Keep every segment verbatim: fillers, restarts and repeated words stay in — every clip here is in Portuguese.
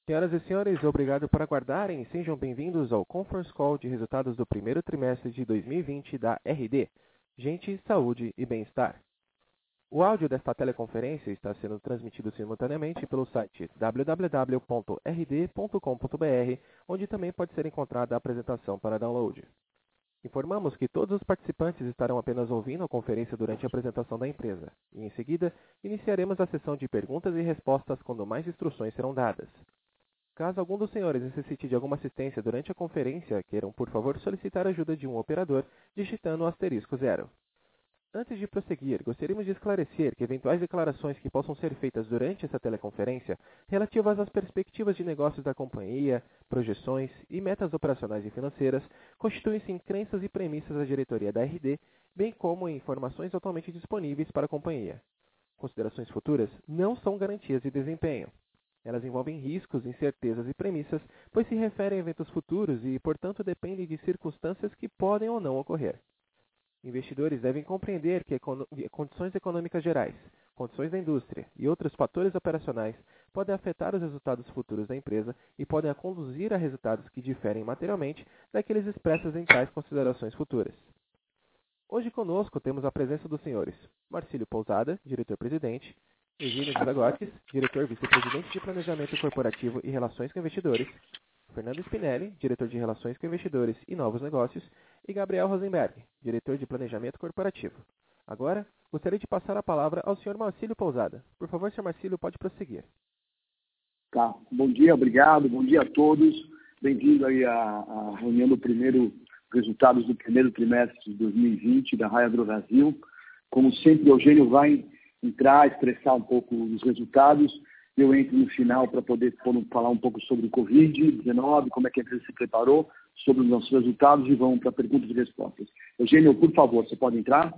Senhoras e senhores, obrigado por aguardarem e sejam bem-vindos ao Conference Call de resultados do primeiro trimestre de dois mil e vinte da R D, Gente, Saúde e Bem-Estar. O áudio desta teleconferência está sendo transmitido simultaneamente pelo site w w w ponto r d ponto com ponto b r, onde também pode ser encontrada a apresentação para download. Informamos que todos os participantes estarão apenas ouvindo a conferência durante a apresentação da empresa, e em seguida iniciaremos a sessão de perguntas e respostas quando mais instruções serão dadas. Caso algum dos senhores necessite de alguma assistência durante a conferência, queiram, por favor, solicitar a ajuda de um operador digitando o asterisco zero. Antes de prosseguir, gostaríamos de esclarecer que eventuais declarações que possam ser feitas durante essa teleconferência, relativas às perspectivas de negócios da companhia, projeções e metas operacionais e financeiras, constituem-se em crenças e premissas da diretoria da R D, bem como em informações atualmente disponíveis para a companhia. Considerações futuras não são garantias de desempenho. Elas envolvem riscos, incertezas e premissas, pois se referem a eventos futuros e, portanto, dependem de circunstâncias que podem ou não ocorrer. Investidores devem compreender que econo- condições econômicas gerais, condições da indústria e outros fatores operacionais podem afetar os resultados futuros da empresa e podem a conduzir a resultados que diferem materialmente daqueles expressos em tais considerações futuras. Hoje conosco temos a presença dos senhores Marcílio Pousada, diretor-presidente, Eugênio Zagotes, diretor vice-presidente de Planejamento Corporativo e Relações com Investidores, Fernando Spinelli, diretor de Relações com Investidores e Novos Negócios, e Gabriel Rosenberg, diretor de Planejamento Corporativo. Agora, gostaria de passar a palavra ao senhor Marcílio Pousada. Por favor, senhor Marcílio, pode prosseguir. Tá, bom dia, obrigado, bom dia a todos. Bem-vindo aí à, à reunião do primeiro, resultados do primeiro trimestre de dois mil e vinte da Raia Drogasil. Como sempre, o Eugênio vai entrar, expressar um pouco os resultados. Eu entro no final para poder falar um pouco sobre o covid dezenove, como é que a empresa se preparou, sobre os nossos resultados e vamos para perguntas e respostas. Eugênio, por favor, você pode entrar?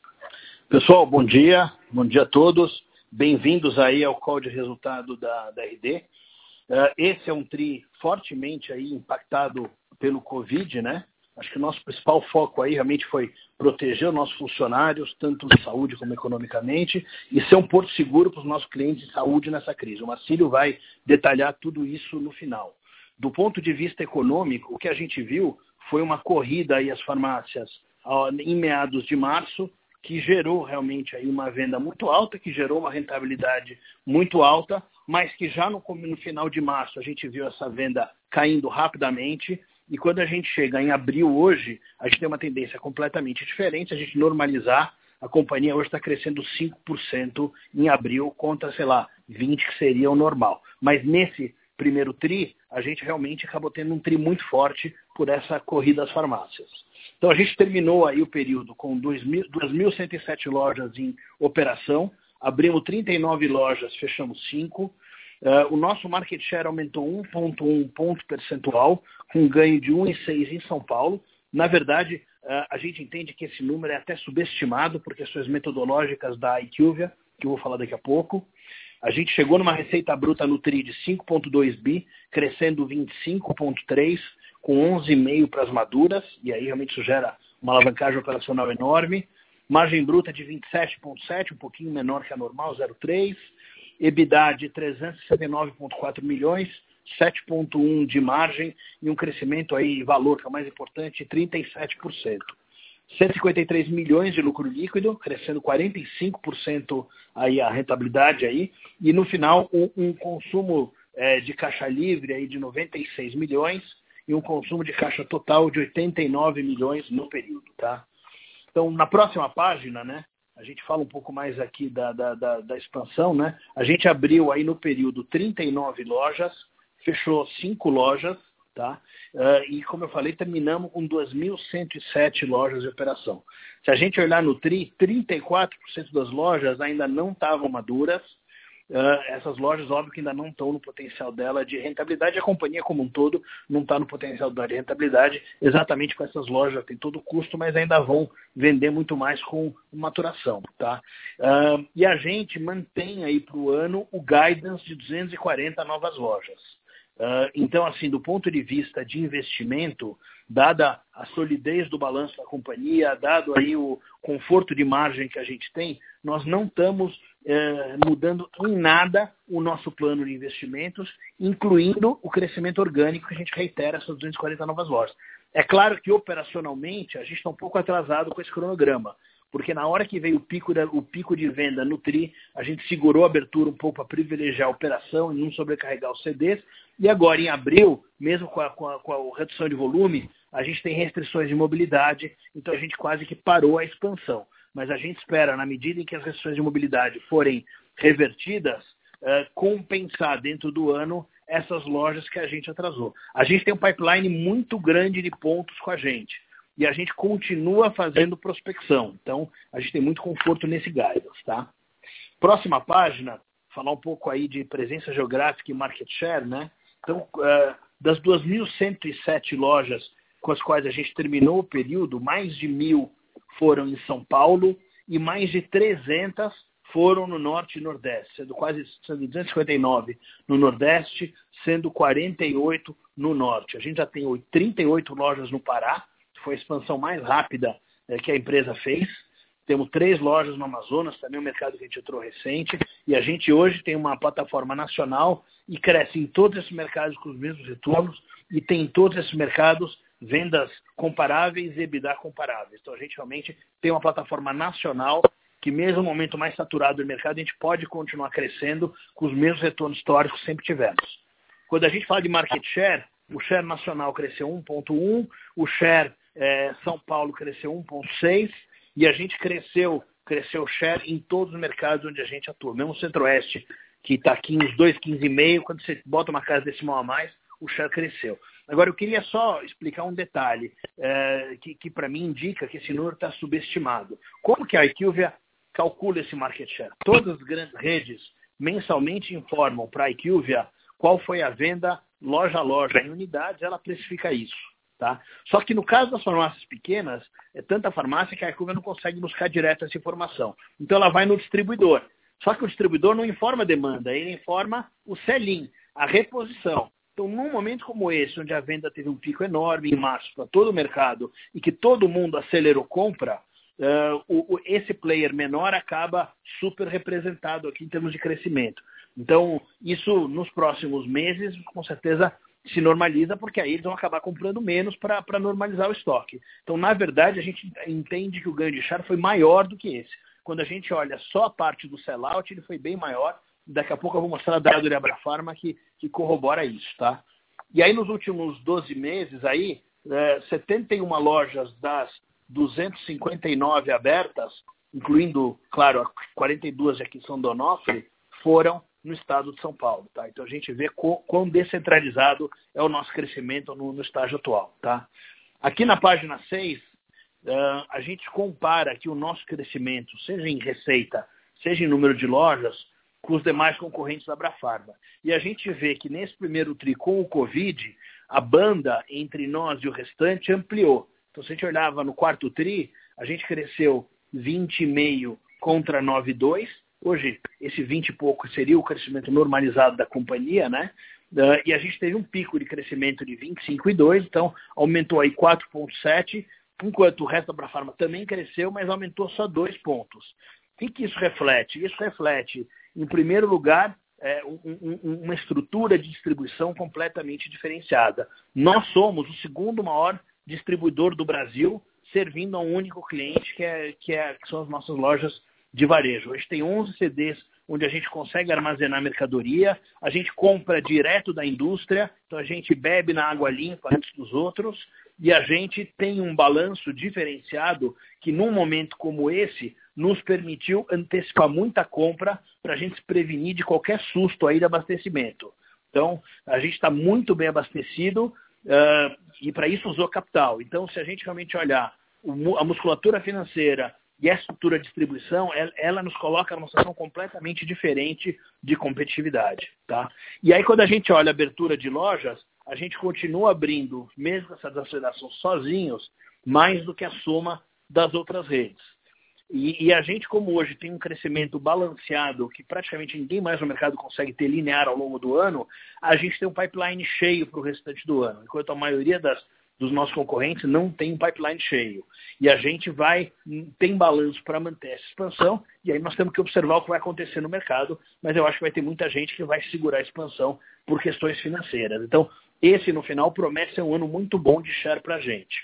Pessoal, bom dia, bom dia a todos. Bem-vindos aí ao call de resultado da, da R D. Uh, esse é um tri fortemente aí impactado pelo Covid, né? Acho que o nosso principal foco aí realmente foi proteger os nossos funcionários, tanto de saúde como economicamente, e ser um porto seguro para os nossos clientes de saúde nessa crise. O Marcílio vai detalhar tudo isso no final. Do ponto de vista econômico, o que a gente viu foi uma corrida aí às farmácias em meados de março, que gerou realmente aí uma venda muito alta, que gerou uma rentabilidade muito alta, mas que já no, no final de março a gente viu essa venda caindo rapidamente. E quando a gente chega em abril hoje, a gente tem uma tendência completamente diferente. Se a gente normalizar, a companhia hoje está crescendo cinco por cento em abril contra, sei lá, vinte por cento que seria o normal. Mas nesse primeiro tri, a gente realmente acabou tendo um tri muito forte por essa corrida às farmácias. Então a gente terminou aí o período com duas mil cento e sete lojas em operação, abrimos trinta e nove lojas, fechamos cinco. Uh, o nosso market share aumentou um vírgula um ponto percentual, com um ganho de um vírgula seis em São Paulo. Na verdade, uh, a gente entende que esse número é até subestimado por questões metodológicas da IQVIA, que eu vou falar daqui a pouco. A gente chegou numa receita bruta no tri de cinco vírgula dois bi, crescendo vinte e cinco vírgula três, com onze vírgula cinco para as maduras, e aí realmente isso gera uma alavancagem operacional enorme. Margem bruta de vinte e sete vírgula sete, um pouquinho menor que a normal, zero vírgula três. EBITDA de trezentos e sessenta e nove vírgula quatro milhões, sete vírgula um de margem e um crescimento aí, valor que é o mais importante, trinta e sete por cento. cento e cinquenta e três milhões de lucro líquido, crescendo quarenta e cinco por cento aí a rentabilidade aí, e no final um, um consumo é, de caixa livre aí de noventa e seis milhões e um consumo de caixa total de oitenta e nove milhões no período, tá? Então, na próxima página, né? A gente fala um pouco mais aqui da, da, da, da expansão, né? A gente abriu aí no período trinta e nove lojas, fechou cinco lojas, tá? Uh, e como eu falei, terminamos com duas mil cento e sete lojas de operação. Se a gente olhar no tri, trinta e quatro por cento das lojas ainda não estavam maduras. Uh, essas lojas, óbvio que ainda não estão no potencial dela de rentabilidade. A companhia como um todo não está no potencial dela de rentabilidade. Exatamente com essas lojas tem todo o custo, mas ainda vão vender muito mais com maturação. Tá? Uh, e a gente mantém aí para o ano o guidance de duzentas e quarenta novas lojas. Uh, então, assim, do ponto de vista de investimento, dada a solidez do balanço da companhia, dado aí o conforto de margem que a gente tem, nós não estamos uh, mudando em nada o nosso plano de investimentos, incluindo o crescimento orgânico que a gente reitera essas duzentas e quarenta novas lojas. É claro que operacionalmente a gente está um pouco atrasado com esse cronograma, porque na hora que veio o pico, da, o pico de venda no T R I, a gente segurou a abertura um pouco para privilegiar a operação e não sobrecarregar os C Ds. E agora, em abril, mesmo com a, com, a, com a redução de volume, a gente tem restrições de mobilidade, então a gente quase que parou a expansão. Mas a gente espera, na medida em que as restrições de mobilidade forem revertidas, uh, compensar dentro do ano essas lojas que a gente atrasou. A gente tem um pipeline muito grande de pontos com a gente. E a gente continua fazendo prospecção. Então, a gente tem muito conforto nesse guidance, tá? Próxima página, falar um pouco aí de presença geográfica e market share, né? Então, uh, das duas mil cento e sete lojas com as quais a gente terminou o período, mais de mil foram em São Paulo e mais de trezentas foram no Norte e Nordeste, sendo quase sendo duzentas e cinquenta e nove no Nordeste, sendo quarenta e oito no Norte. A gente já tem trinta e oito lojas no Pará, foi a expansão mais rápida é, que a empresa fez. Temos três lojas no Amazonas, também um mercado que a gente entrou recente, e a gente hoje tem uma plataforma nacional e cresce em todos esses mercados com os mesmos retornos e tem em todos esses mercados vendas comparáveis e EBITDA comparáveis. Então a gente realmente tem uma plataforma nacional que mesmo no momento mais saturado do mercado, a gente pode continuar crescendo com os mesmos retornos históricos que sempre tivemos. Quando a gente fala de market share, o share nacional cresceu um vírgula um, o share É, São Paulo cresceu um vírgula seis e a gente cresceu, cresceu share em todos os mercados onde a gente atua. Mesmo o Centro-Oeste, que está aqui uns dois vírgula quinze e meio, quando você bota uma casa decimal a mais, o share cresceu. Agora, eu queria só explicar um detalhe é, que, que para mim indica que esse número está subestimado. Como que a IQVIA calcula esse market share? Todas as grandes redes mensalmente informam para a IQVIA qual foi a venda loja a loja em unidades, ela precifica isso. Tá? Só que no caso das farmácias pequenas, é tanta farmácia que a IQVIA não consegue buscar direto essa informação. Então ela vai no distribuidor. Só que o distribuidor não informa a demanda, ele informa o sell-in, a reposição. Então, num momento como esse, onde a venda teve um pico enorme em março para todo o mercado e que todo mundo acelerou compra, uh, o, o, esse player menor acaba super representado aqui em termos de crescimento. Então, isso nos próximos meses, com certeza, se normaliza, porque aí eles vão acabar comprando menos para normalizar o estoque. Então, na verdade, a gente entende que o ganho de share foi maior do que esse. Quando a gente olha só a parte do sell-out, ele foi bem maior. Daqui a pouco eu vou mostrar a dado de Abrafarma que, que corrobora isso, tá? E aí, nos últimos doze meses, aí, é, setenta e uma lojas das duzentas e cinquenta e nove abertas, incluindo, claro, quarenta e duas aqui em São Donofre, foram no estado de São Paulo, tá? Então a gente vê quão, quão descentralizado é o nosso crescimento no, no estágio atual, tá? Aqui na página seis, uh, a gente compara aqui o nosso crescimento, seja em receita, seja em número de lojas, com os demais concorrentes da Abrafarma. E a gente vê que nesse primeiro tri, com o Covid, a banda entre nós e o restante ampliou. Então, se a gente olhava no quarto tri, a gente cresceu vinte vírgula cinco contra nove vírgula dois. Hoje, esse vinte e pouco seria o crescimento normalizado da companhia, né? Uh, e a gente teve um pico de crescimento de vinte e cinco vírgula dois, então aumentou aí quatro vírgula sete, enquanto o resto da Abrafarma também cresceu, mas aumentou só dois pontos. O que, que isso reflete? Isso reflete, em primeiro lugar, é, um, um, uma estrutura de distribuição completamente diferenciada. Nós somos o segundo maior distribuidor do Brasil, servindo a um único cliente, que, é, que, é, que são as nossas lojas de varejo. Hoje tem onze C Ds onde a gente consegue armazenar mercadoria, a gente compra direto da indústria, então a gente bebe na água limpa antes dos outros, e a gente tem um balanço diferenciado que num momento como esse nos permitiu antecipar muita compra para a gente se prevenir de qualquer susto aí de abastecimento. Então, a gente está muito bem abastecido uh, e para isso usou capital. Então, se a gente realmente olhar o, a musculatura financeira e a estrutura de distribuição, ela, ela nos coloca numa situação completamente diferente de competitividade. Tá? E aí, quando a gente olha a abertura de lojas, a gente continua abrindo, mesmo com essa desaceleração sozinhos, mais do que a soma das outras redes. E, e a gente, como hoje tem um crescimento balanceado, que praticamente ninguém mais no mercado consegue ter linear ao longo do ano, a gente tem um pipeline cheio para o restante do ano, enquanto a maioria das, dos nossos concorrentes não tem um pipeline cheio. E a gente vai, tem balanço para manter essa expansão, e aí nós temos que observar o que vai acontecer no mercado, mas eu acho que vai ter muita gente que vai segurar a expansão por questões financeiras. Então, esse, no final, promete ser um ano muito bom de share para a gente.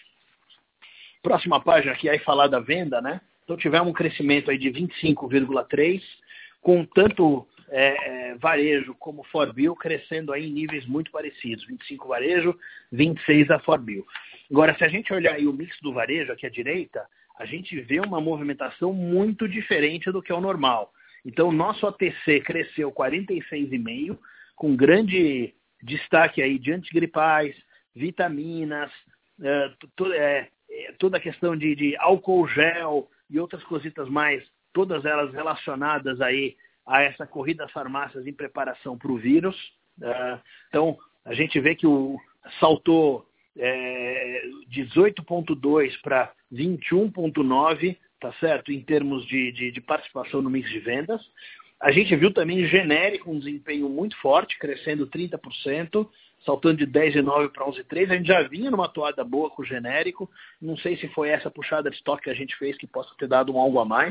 Próxima página aqui, aí falar da venda, né? Então, tivemos um crescimento aí de vinte e cinco vírgula três por cento, com tanto é, é, varejo como Forbil crescendo aí em níveis muito parecidos. vinte e cinco varejo, vinte e seis a Forbil. Agora, se a gente olhar aí o mix do varejo aqui à direita, a gente vê uma movimentação muito diferente do que é o normal. Então, o nosso A T C cresceu quarenta e seis vírgula cinco por cento, com grande destaque aí de antigripais, vitaminas, é, to, é, toda a questão de, de álcool gel e outras cositas mais, todas elas relacionadas aí a essa corrida às farmácias em preparação para o vírus. Uh, então, a gente vê que o saltou é, dezoito vírgula dois para vinte e um vírgula nove, tá certo? Em termos de, de, de participação no mix de vendas. A gente viu também genérico um desempenho muito forte, crescendo trinta por cento, saltando de dez vírgula nove para onze vírgula três. A gente já vinha numa toada boa com o genérico. Não sei se foi essa puxada de estoque que a gente fez que possa ter dado um algo a mais.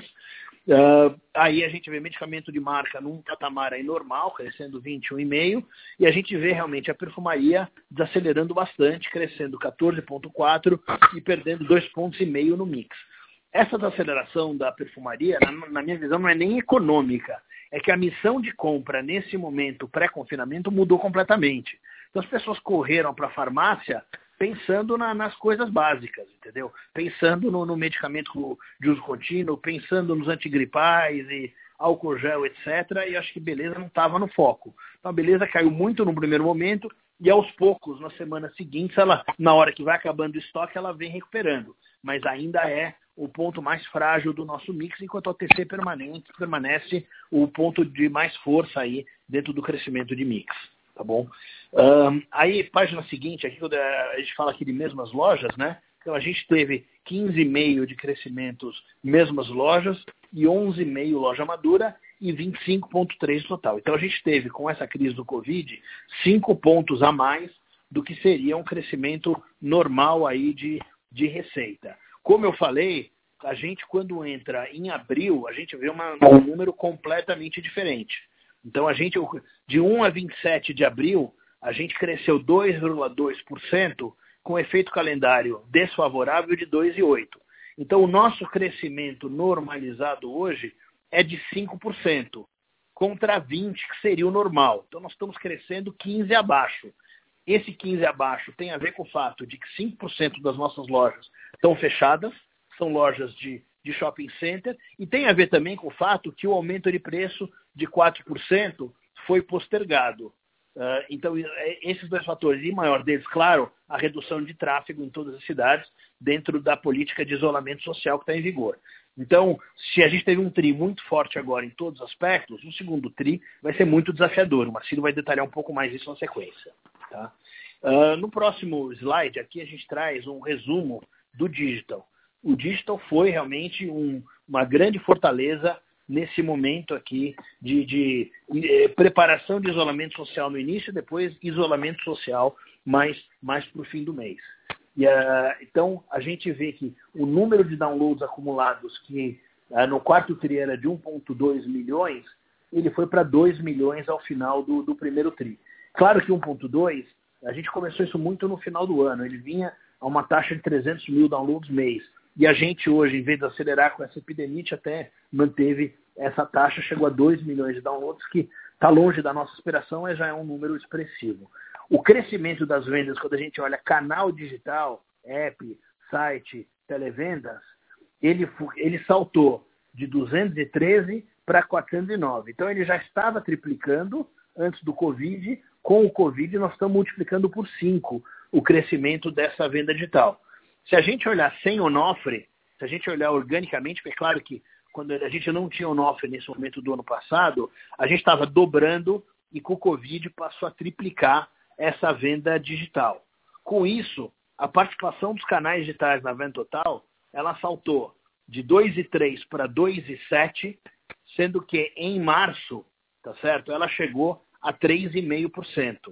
Uh, aí a gente vê medicamento de marca num patamar aí normal, crescendo vinte e um vírgula cinco por cento. E a gente vê realmente a perfumaria desacelerando bastante, crescendo quatorze vírgula quatro por cento e perdendo dois pontos e meio no mix. Essa desaceleração da perfumaria, na, na minha visão, não é nem econômica. É que a missão de compra nesse momento pré-confinamento mudou completamente. Então as pessoas correram para a farmácia pensando na, nas coisas básicas, entendeu? Pensando no, no medicamento de uso contínuo, pensando nos antigripais e álcool gel, etcétera. E acho que beleza não estava no foco. Então a beleza caiu muito no primeiro momento e aos poucos, nas semanas seguintes, ela, na hora que vai acabando o estoque, ela vem recuperando. Mas ainda é o ponto mais frágil do nosso mix, enquanto o A T C permanece, permanece o ponto de mais força aí dentro do crescimento de mix. Tá bom? Um, aí, página seguinte, aqui a gente fala aqui de mesmas lojas, né? Então, a gente teve quinze vírgula cinco por cento de crescimentos mesmas lojas e onze vírgula cinco por cento loja madura e vinte e cinco vírgula três por cento total. Então, a gente teve, com essa crise do Covid, cinco pontos a mais do que seria um crescimento normal aí de, de receita. Como eu falei, a gente, quando entra em abril, a gente vê uma, um número completamente diferente. Então, a gente, de um a vinte e sete de abril, a gente cresceu dois vírgula dois por cento com efeito calendário desfavorável de dois vírgula oito por cento. Então, o nosso crescimento normalizado hoje é de cinco por cento, contra vinte por cento, que seria o normal. Então, nós estamos crescendo quinze por cento abaixo. Esse quinze por cento abaixo tem a ver com o fato de que cinco por cento das nossas lojas estão fechadas, são lojas de, de shopping center, e tem a ver também com o fato que o aumento de preço de quatro por cento foi postergado. Uh, então, esses dois fatores, e maior deles, claro, a redução de tráfego em todas as cidades, dentro da política de isolamento social que está em vigor. Então, se a gente teve um tri muito forte agora em todos os aspectos, o segundo tri vai ser muito desafiador. O Marcelo vai detalhar um pouco mais isso na sequência. Tá? Uh, no próximo slide, aqui a gente traz um resumo do digital. O digital foi realmente um, uma grande fortaleza nesse momento aqui de, de, de preparação de isolamento social no início e depois isolamento social mais, mais para o fim do mês. E, uh, então, a gente vê que o número de downloads acumulados, que uh, no quarto tri era de um vírgula dois milhões, ele foi para dois milhões ao final do, do primeiro tri. Claro que um vírgula dois, a gente começou isso muito no final do ano, ele vinha a uma taxa de trezentos mil downloads mês. E a gente hoje, em vez de acelerar com essa epidemia, até manteve essa taxa, chegou a dois milhões de downloads, que está longe da nossa aspiração, mas já é um número expressivo. O crescimento das vendas, quando a gente olha canal digital, app, site, televendas, ele, ele saltou de duzentos e treze para quatrocentos e nove. Então ele já estava triplicando antes do Covid. Com o Covid nós estamos multiplicando por cinco o crescimento dessa venda digital. Se a gente olhar sem Onofre, se a gente olhar organicamente, porque é claro que quando a gente não tinha Onofre nesse momento do ano passado, a gente estava dobrando e com o Covid passou a triplicar essa venda digital. Com isso, a participação dos canais digitais na venda total, ela saltou de dois vírgula três para dois vírgula sete, sendo que em março, tá certo? Ela chegou a três vírgula cinco por cento.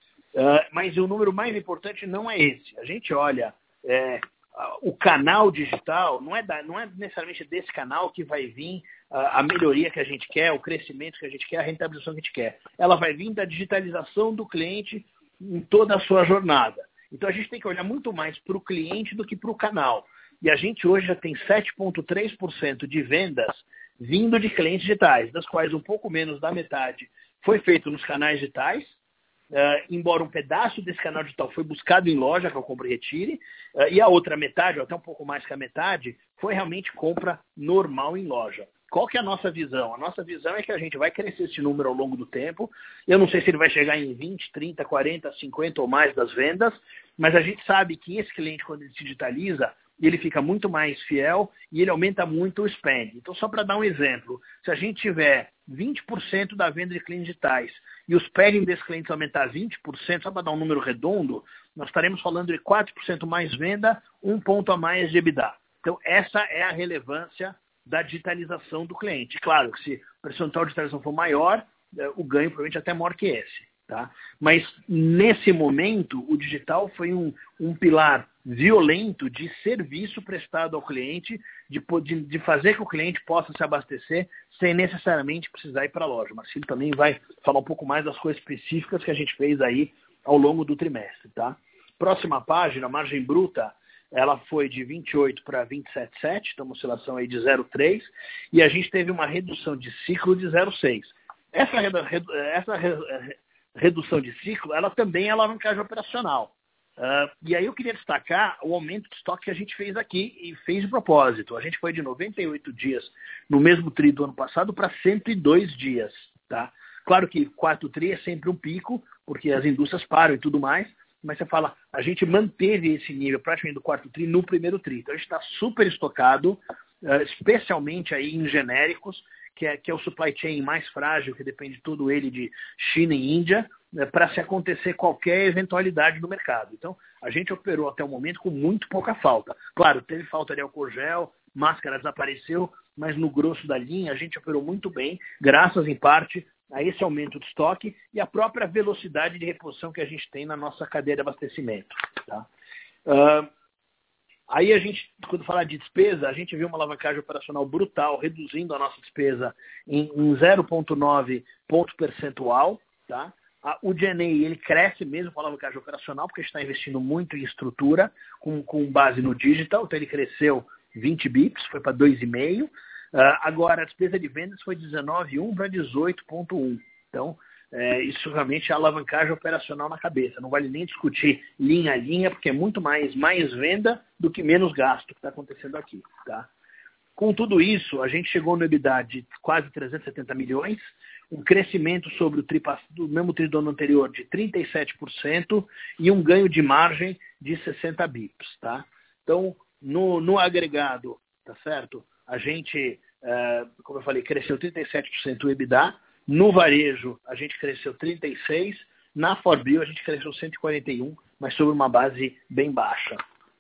Uh, mas o número mais importante não é esse. A gente olha é, o canal digital, não é, da, não é necessariamente desse canal que vai vir uh, a melhoria que a gente quer, o crescimento que a gente quer, a rentabilização que a gente quer. Ela vai vir da digitalização do cliente em toda a sua jornada. Então a gente tem que olhar muito mais para o cliente do que para o canal. E a gente hoje já tem sete vírgula três por cento de vendas vindo de clientes digitais, das quais um pouco menos da metade foi feito nos canais digitais, uh, embora um pedaço desse canal digital foi buscado em loja, que é o Compre e Retire, uh, e a outra metade, ou até um pouco mais que a metade, foi realmente compra normal em loja. Qual que é a nossa visão? A nossa visão é que a gente vai crescer esse número ao longo do tempo. Eu não sei se ele vai chegar em vinte, trinta, quarenta, cinquenta ou mais das vendas, mas a gente sabe que esse cliente, quando ele se digitaliza, ele fica muito mais fiel e ele aumenta muito o spend. Então, só para dar um exemplo, se a gente tiver vinte por cento da venda de clientes digitais e o spending desses clientes aumentar vinte por cento, só para dar um número redondo, nós estaremos falando de quatro por cento mais venda, um ponto a mais de EBITDA. Então, essa é a relevância da digitalização do cliente. Claro que se o percentual de digitalização for maior, o ganho provavelmente é até maior que esse. Tá? Mas, nesse momento, o digital foi um, um pilar violento de serviço prestado ao cliente, de, de, de fazer que o cliente possa se abastecer sem necessariamente precisar ir para a loja. O Marcílio também vai falar um pouco mais das coisas específicas que a gente fez aí ao longo do trimestre. Tá? Próxima página, a margem bruta, ela foi de vinte e oito para vinte e sete vírgula sete, então uma oscilação aí de zero vírgula três, e a gente teve uma redução de ciclo de zero vírgula seis. Essa, essa redução de ciclo, ela também é alavancagem operacional. Uh, e aí eu queria destacar o aumento de estoque que a gente fez aqui e fez de propósito. A gente foi de noventa e oito dias no mesmo tri do ano passado para cento e dois dias. Tá? Claro que quarto tri é sempre um pico, porque as indústrias param e tudo mais, mas você fala, a gente manteve esse nível praticamente do quarto tri no primeiro tri. Então a gente está super estocado, uh, especialmente aí em genéricos, que é, que é o supply chain mais frágil, que depende todo ele de China e Índia, né, para se acontecer qualquer eventualidade no mercado. Então, a gente operou até o momento com muito pouca falta. Claro, teve falta de álcool gel, máscara desapareceu, mas no grosso da linha a gente operou muito bem, graças em parte a esse aumento de estoque e a própria velocidade de reposição que a gente tem na nossa cadeia de abastecimento. Tá? Uh, Aí a gente, quando falar de despesa, a gente viu uma alavancagem operacional brutal, reduzindo a nossa despesa em, em zero vírgula nove ponto percentual. Tá? O G N A ele cresce mesmo com a alavancagem operacional, porque a gente está investindo muito em estrutura, com, com base no digital, então ele cresceu vinte bips, foi para dois vírgula cinco. Uh, agora, a despesa de vendas foi de dezenove vírgula um para dezoito vírgula um. Então, É, isso realmente é alavancagem operacional na cabeça. Não vale nem discutir linha a linha, porque é muito mais, mais venda do que menos gasto que está acontecendo aqui. Tá? Com tudo isso, a gente chegou no EBITDA de quase trezentos e setenta milhões, um crescimento sobre o tri, do mesmo tri do ano anterior de trinta e sete por cento e um ganho de margem de sessenta bips. Tá? Então, no, no agregado, tá certo? A gente, é, como eu falei, cresceu trinta e sete por cento o EBITDA. No varejo, a gente cresceu trinta e seis por cento. Na Forbio, a gente cresceu cento e quarenta e um por cento, mas sobre uma base bem baixa.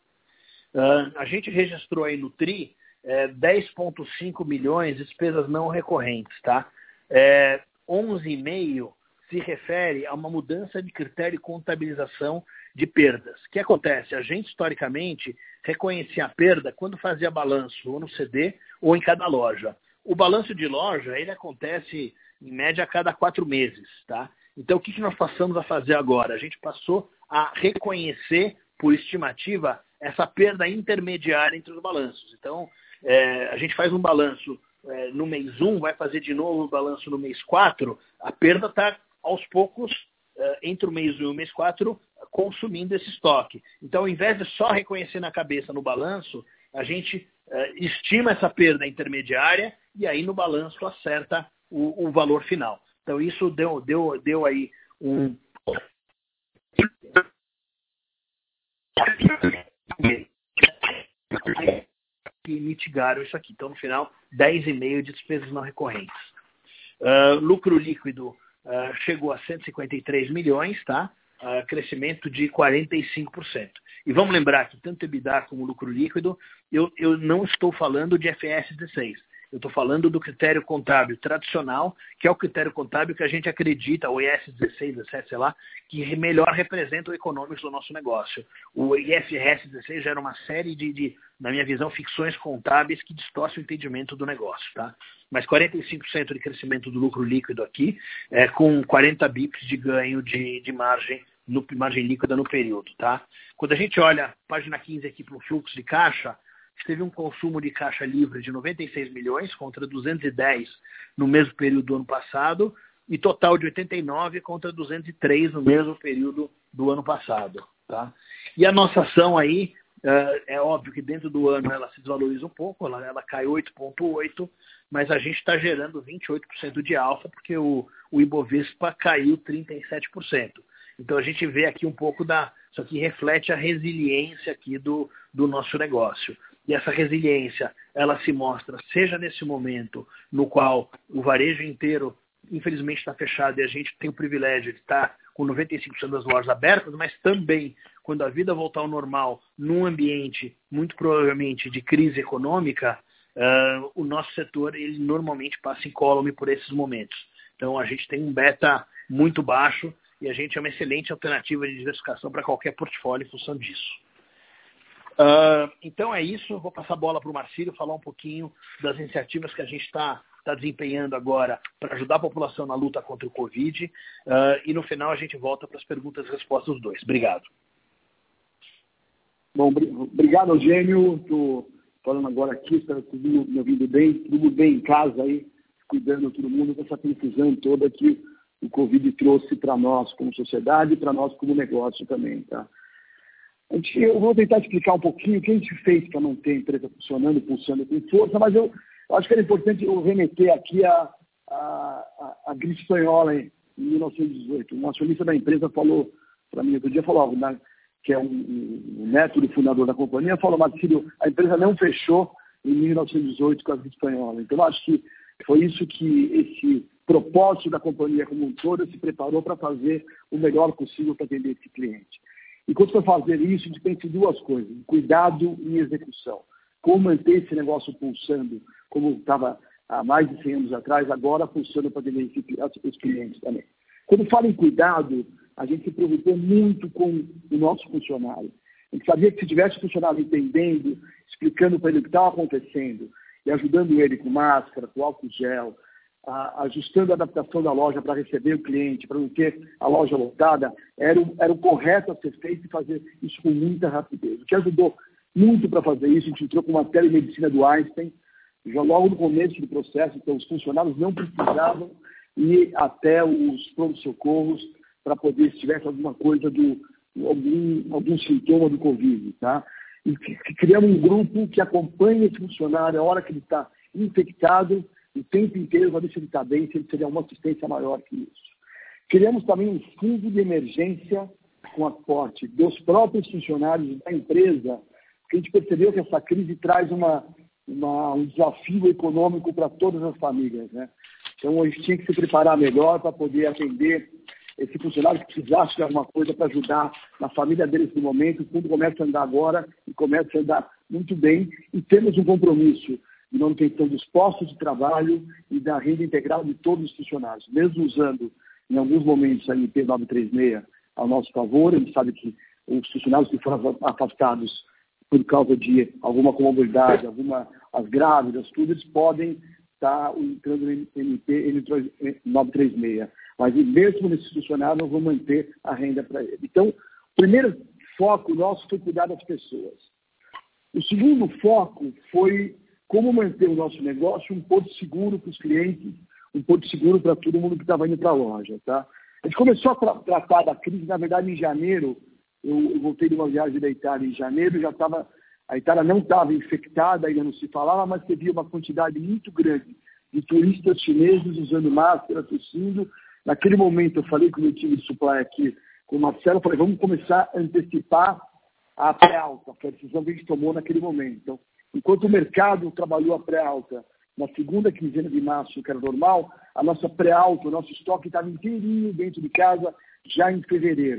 Uh, a gente registrou aí no tri é, dez vírgula cinco milhões de despesas não recorrentes. Tá? É, onze vírgula cinco se refere a uma mudança de critério de contabilização de perdas. O que acontece? A gente, historicamente, reconhecia a perda quando fazia balanço ou no C D ou em cada loja. O balanço de loja, ele acontece em média a cada quatro meses, tá? Então, o que nós passamos a fazer agora? A gente passou a reconhecer, por estimativa, essa perda intermediária entre os balanços. Então, é, a gente faz um balanço é, no mês um, vai fazer de novo o balanço no mês quatro, a perda está, aos poucos, é, entre o mês um e o mês quatro, consumindo esse estoque. Então, ao invés de só reconhecer na cabeça no balanço, a gente é, estima essa perda intermediária e aí no balanço acerta O, o valor final. Então, isso deu, deu, deu aí um... que mitigaram isso aqui. Então, no final, dez vírgula cinco de despesas não recorrentes. Uh, lucro líquido uh, chegou a cento e cinquenta e três milhões, tá? uh, crescimento de quarenta e cinco por cento. E vamos lembrar que tanto EBITDA como lucro líquido, eu, eu não estou falando de F S dezesseis. Eu estou falando do critério contábil tradicional, que é o critério contábil que a gente acredita, o I S dezesseis, dezessete, sei lá, que melhor representa o econômico do nosso negócio. O I F R S dezesseis gera uma série de, de, na minha visão, ficções contábeis que distorcem o entendimento do negócio, tá? Mas quarenta e cinco por cento de crescimento do lucro líquido aqui, é, com quarenta bips de ganho de, de margem, no, margem líquida no período, tá? Quando a gente olha, página quinze aqui para o fluxo de caixa, teve um consumo de caixa livre de noventa e seis milhões contra duzentos e dez no mesmo período do ano passado e total de oitenta e nove contra duzentos e três no mesmo período do ano passado. Tá? E a nossa ação aí, é óbvio que dentro do ano ela se desvaloriza um pouco, ela, ela cai oito vírgula oito por cento, mas a gente está gerando vinte e oito por cento de alfa porque o, o Ibovespa caiu trinta e sete por cento. Então a gente vê aqui um pouco da... Isso aqui reflete a resiliência aqui do, do nosso negócio. E essa resiliência, ela se mostra, seja nesse momento no qual o varejo inteiro, infelizmente, está fechado e a gente tem o privilégio de estar com noventa e cinco por cento das lojas abertas, mas também quando a vida voltar ao normal, num ambiente, muito provavelmente, de crise econômica, uh, o nosso setor, ele normalmente passa incólume por esses momentos. Então, a gente tem um beta muito baixo e a gente é uma excelente alternativa de diversificação para qualquer portfólio em função disso. Uh, então é isso, vou passar a bola para o Marcílio falar um pouquinho das iniciativas que a gente está tá desempenhando agora para ajudar a população na luta contra o Covid, uh, e no final a gente volta para as perguntas e respostas dos dois. Obrigado. Bom, obrigado, Eugênio. Estou falando agora aqui, espero que todo mundo me ouvindo bem, todo mundo bem em casa aí, cuidando de todo mundo dessa confusão toda que o Covid trouxe para nós como sociedade e para nós como negócio também, tá? Eu vou tentar explicar um pouquinho o que a gente fez para manter a empresa funcionando, pulsando com força, mas eu, eu acho que era importante eu remeter aqui a, a, a, a gripe espanhola em mil novecentos e dezoito. Um acionista da empresa falou para mim outro dia, falou, né, que é um, um neto do fundador da companhia, falou, Marcílio, a empresa não fechou em mil novecentos e dezoito com a gripe espanhola. Então, eu acho que foi isso que esse propósito da companhia como um todo se preparou para fazer o melhor possível para atender esse cliente. E quando for fazer isso, a gente pensa em duas coisas, cuidado e execução. Como manter esse negócio pulsando, como estava há mais de cem anos atrás, agora pulsando para atender os clientes também. Quando fala em cuidado, a gente se preocupou muito com o nosso funcionário. A gente sabia que se tivesse o funcionário entendendo, explicando para ele o que estava acontecendo, e ajudando ele com máscara, com álcool gel, a, ajustando a adaptação da loja para receber o cliente, para não ter a loja lotada, era o, era o correto a ser feito e fazer isso com muita rapidez. O que ajudou muito para fazer isso, a gente entrou com uma telemedicina do Einstein, já logo no começo do processo, então os funcionários não precisavam ir até os pronto-socorros para poder, se tivesse alguma coisa, do, algum, algum sintoma do Covid, tá? E criamos um grupo que acompanha esse funcionário a hora que ele está infectado, o tempo inteiro, para ver se ele está bem, se ele teria uma assistência maior que isso. Criamos também um fundo de emergência com aporte dos próprios funcionários da empresa, porque a gente percebeu que essa crise traz uma, uma, um desafio econômico para todas as famílias, né? Então, a gente tinha que se preparar melhor para poder atender esse funcionário que precisasse de alguma coisa para ajudar na família deles no momento. O fundo começa a andar agora e começa a andar muito bem. E temos um compromisso de manutenção dos postos de trabalho e da renda integral de todos os funcionários, mesmo usando, em alguns momentos, a M P novecentos e trinta e seis ao nosso favor. A gente sabe que os funcionários que foram afastados por causa de alguma comorbidade, alguma, as grávidas, tudo, eles podem estar entrando no M P novecentos e trinta e seis. Mas mesmo nesses funcionários, nós vamos manter a renda para ele. Então, o primeiro foco nosso foi cuidar das pessoas. O segundo foco foi como manter o nosso negócio um porto seguro para os clientes, um porto seguro para todo mundo que estava indo para a loja. Tá? A gente começou a tra tratar da crise, na verdade, em janeiro. Eu, eu voltei de uma viagem da Itália em janeiro, já estava, a Itália não estava infectada, ainda não se falava, mas teve uma quantidade muito grande de turistas chineses usando máscara, tossindo. Naquele momento, eu falei com o meu time de supply aqui, com o Marcelo, eu falei, vamos começar a antecipar a pré-alta, que a decisão que a gente tomou naquele momento. Então, enquanto o mercado trabalhou a pré-alta na segunda quinzena de março, que era normal, a nossa pré-alta, o nosso estoque estava inteirinho dentro de casa já em fevereiro.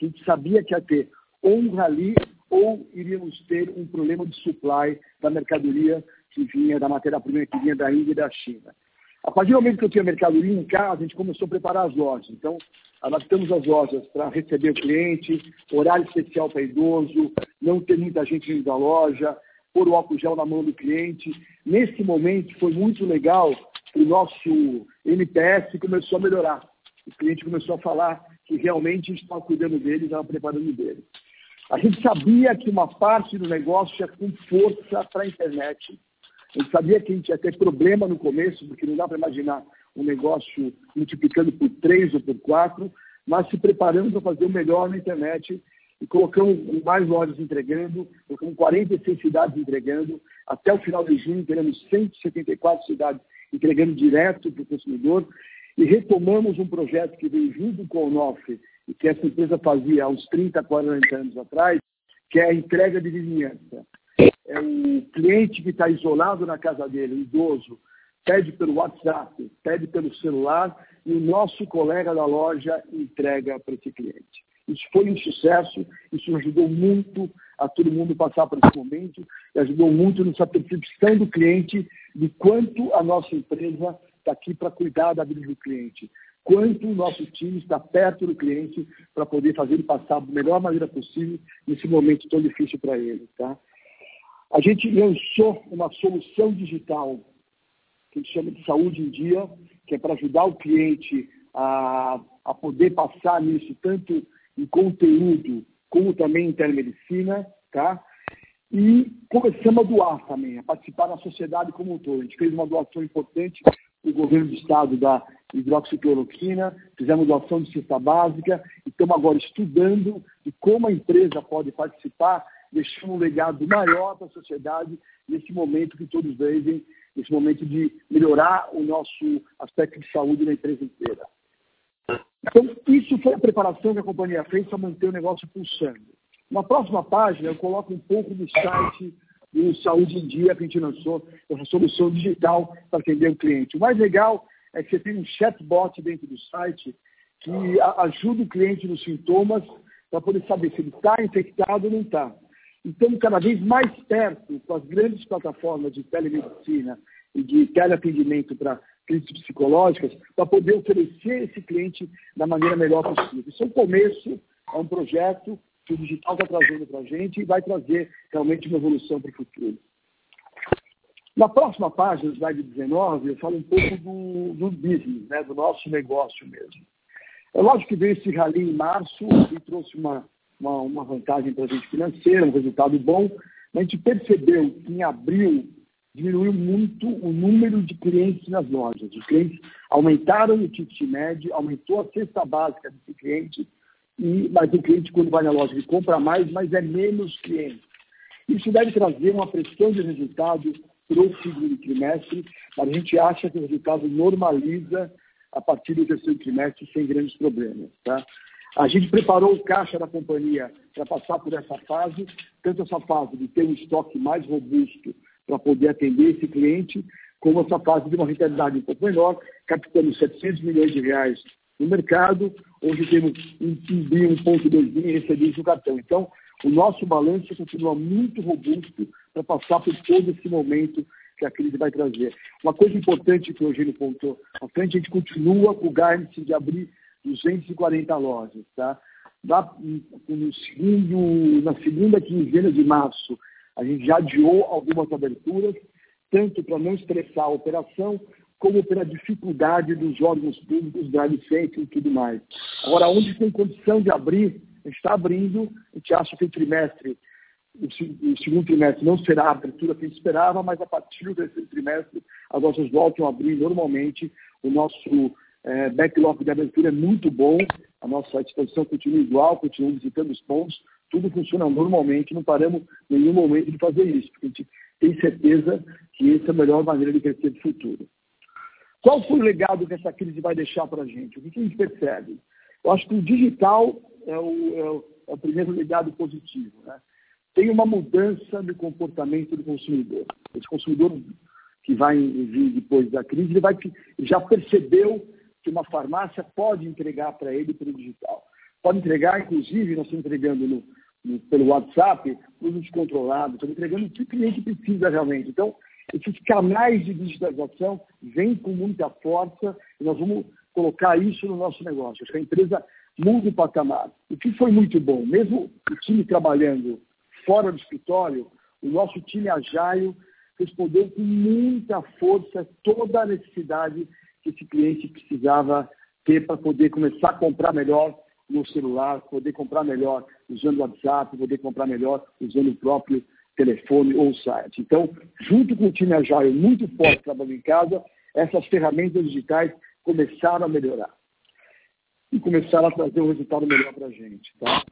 que a gente sabia que ia ter ou um rally ou iríamos ter um problema de supply da mercadoria que vinha, da matéria-prima que vinha da Índia e da China. A partir do momento que eu tinha mercadoria em casa, a gente começou a preparar as lojas. Então, adaptamos as lojas para receber o cliente, horário especial para idoso, não ter muita gente dentro da loja, pôr o álcool gel na mão do cliente. Nesse momento, foi muito legal, o nosso N P S começou a melhorar. O cliente começou a falar que realmente a gente estava cuidando dele, estava preparando dele. A gente sabia que uma parte do negócio ia com força para a internet. A gente sabia que a gente ia ter problema no começo, porque não dá para imaginar um negócio multiplicando por três ou por quatro, mas se preparando para fazer o melhor na internet e colocamos mais lojas entregando, colocamos quarenta e seis cidades entregando. Até o final de junho teremos cento e setenta e quatro cidades entregando direto para o consumidor e retomamos um projeto que veio junto com o N O F e que essa empresa fazia há uns trinta, quarenta anos atrás, que é a entrega de vizinhança. É o cliente que está isolado na casa dele, o idoso, pede pelo WhatsApp, pede pelo celular e o nosso colega da loja entrega para esse cliente. Isso foi um sucesso, isso ajudou muito a todo mundo passar por esse momento e ajudou muito nessa percepção do cliente de quanto a nossa empresa está aqui para cuidar da vida do cliente, quanto o nosso time está perto do cliente para poder fazer ele passar da melhor maneira possível nesse momento tão difícil para ele. Tá? A gente lançou uma solução digital que a gente chama de Saúde em Dia, que é para ajudar o cliente a, a poder passar nisso, tanto em conteúdo como também em telemedicina, tá? E começamos a doar também, a participar da sociedade como um todo. A gente fez uma doação importante do governo do estado da hidroxicloroquina, fizemos doação de cesta básica e estamos agora estudando de como a empresa pode participar, deixando um legado maior para a sociedade nesse momento que todos vivem, nesse momento de melhorar o nosso aspecto de saúde na empresa inteira. Então, isso foi a preparação que a companhia fez para manter o negócio pulsando. Na próxima página, eu coloco um pouco do site do Saúde em Dia que a gente lançou, essa solução digital para atender o cliente. O mais legal é que você tem um chatbot dentro do site que ajuda o cliente nos sintomas para poder saber se ele está infectado ou não está. Então, cada vez mais perto com as grandes plataformas de telemedicina e de teleatendimento para crises psicológicas, para poder oferecer esse cliente da maneira melhor possível. Isso é um começo, é um projeto que o digital está trazendo para a gente e vai trazer realmente uma evolução para o futuro. Na próxima página, slide dezenove, eu falo um pouco do, do business, né, do nosso negócio mesmo. É lógico que veio esse rally em março e trouxe uma, uma, uma vantagem para a gente financeira, um resultado bom, mas a gente percebeu que em abril diminuiu muito o número de clientes nas lojas. Os clientes aumentaram o ticket médio, aumentou a cesta básica desse cliente, e, mas o cliente, quando vai na loja, ele compra mais, mas é menos cliente. Isso deve trazer uma pressão de resultado para o segundo trimestre, mas a gente acha que o resultado normaliza a partir do terceiro trimestre sem grandes problemas. Tá? A gente preparou o caixa da companhia para passar por essa fase, tanto essa fase de ter um estoque mais robusto para poder atender esse cliente, como essa fase de uma rentabilidade um pouco menor, captando setecentos milhões de reais no mercado, hoje temos um bi, um vírgula dois bi recebidos no cartão. Então, o nosso balanço continua muito robusto para passar por todo esse momento que a crise vai trazer. Uma coisa importante que o Eugênio pontuou, à frente a gente continua com o guidance de abrir duzentas e quarenta lojas. Tá? Na, no segundo, na segunda quinzena de março, a gente já adiou algumas aberturas, tanto para não estressar a operação, como pela dificuldade dos órgãos públicos, drive centro e tudo mais. Agora, onde tem condição de abrir, a gente está abrindo, a gente acha que o trimestre, o segundo trimestre não será a abertura que a gente esperava, mas a partir do terceiro trimestre as lojas voltam a abrir normalmente. O nosso é, backlog de abertura é muito bom, a nossa exposição continua igual, continuamos visitando os pontos, tudo funciona normalmente, não paramos em nenhum momento de fazer isso, porque a gente tem certeza que essa é a melhor maneira de crescer no futuro. Qual foi o legado que essa crise vai deixar para a gente? O que a gente percebe? Eu acho que o digital é o, é o, é o primeiro legado positivo. Né? Tem uma mudança no comportamento do consumidor. Esse consumidor que vai vir depois da crise, ele, vai, ele já percebeu que uma farmácia pode entregar para ele pelo digital. pode entregar, inclusive, nós estamos entregando no, no, pelo WhatsApp, uso descontrolado, estamos entregando o que o cliente precisa realmente. Então, esses canais de digitalização vêm com muita força e nós vamos colocar isso no nosso negócio. Acho que a empresa muda o patamar. O que foi muito bom, mesmo o time trabalhando fora do escritório, o nosso time Agile respondeu com muita força toda a necessidade que esse cliente precisava ter para poder começar a comprar melhor no celular, poder comprar melhor usando o WhatsApp, poder comprar melhor usando o próprio telefone ou site. Então, junto com o time Agile muito forte trabalhando em casa, essas ferramentas digitais começaram a melhorar. E começaram a trazer um resultado melhor para a gente. Tá?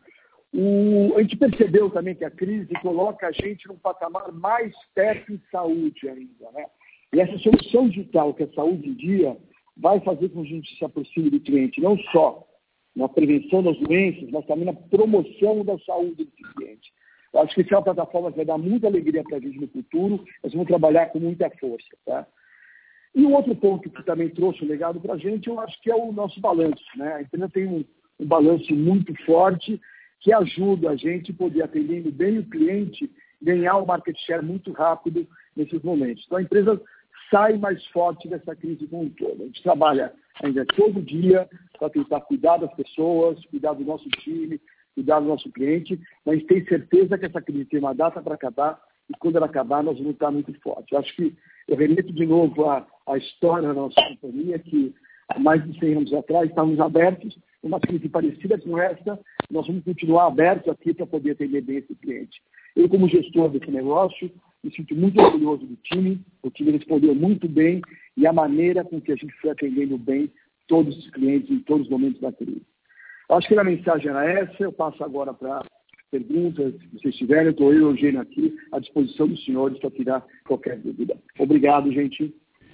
O, a gente percebeu também que a crise coloca a gente num patamar mais perto de saúde ainda. Né? E essa solução digital, que é saúde em dia, vai fazer com que a gente se aproxime do cliente, não só na prevenção das doenças, mas também na promoção da saúde do cliente. Eu acho que essa é uma plataforma que vai dar muita alegria para a gente no futuro, nós vamos trabalhar com muita força. Tá? E um outro ponto que também trouxe um legado para a gente, eu acho que é o nosso balanço. Né? A empresa tem um, um balanço muito forte que ajuda a gente a poder atender bem o cliente, ganhar o market share muito rápido nesses momentos. Então a empresa sai mais forte dessa crise como um todo. A gente trabalha ainda todo dia para tentar cuidar das pessoas, cuidar do nosso time, cuidar do nosso cliente, mas tem certeza que essa crise tem uma data para acabar e quando ela acabar nós vamos estar muito fortes. Eu acho que eu remeto de novo a, a história da nossa companhia, que há mais de cem anos atrás estávamos abertos, uma crise parecida com essa, nós vamos continuar abertos aqui para poder atender bem esse cliente. Eu, como gestor desse negócio, me sinto muito orgulhoso do time, o time respondeu muito bem e a maneira com que a gente foi atendendo bem todos os clientes em todos os momentos da crise. Eu acho que a mensagem era essa, eu passo agora para perguntas, se vocês tiverem, eu estou eu e o Eugênio aqui à disposição dos senhores para tirar qualquer dúvida. Obrigado, gente.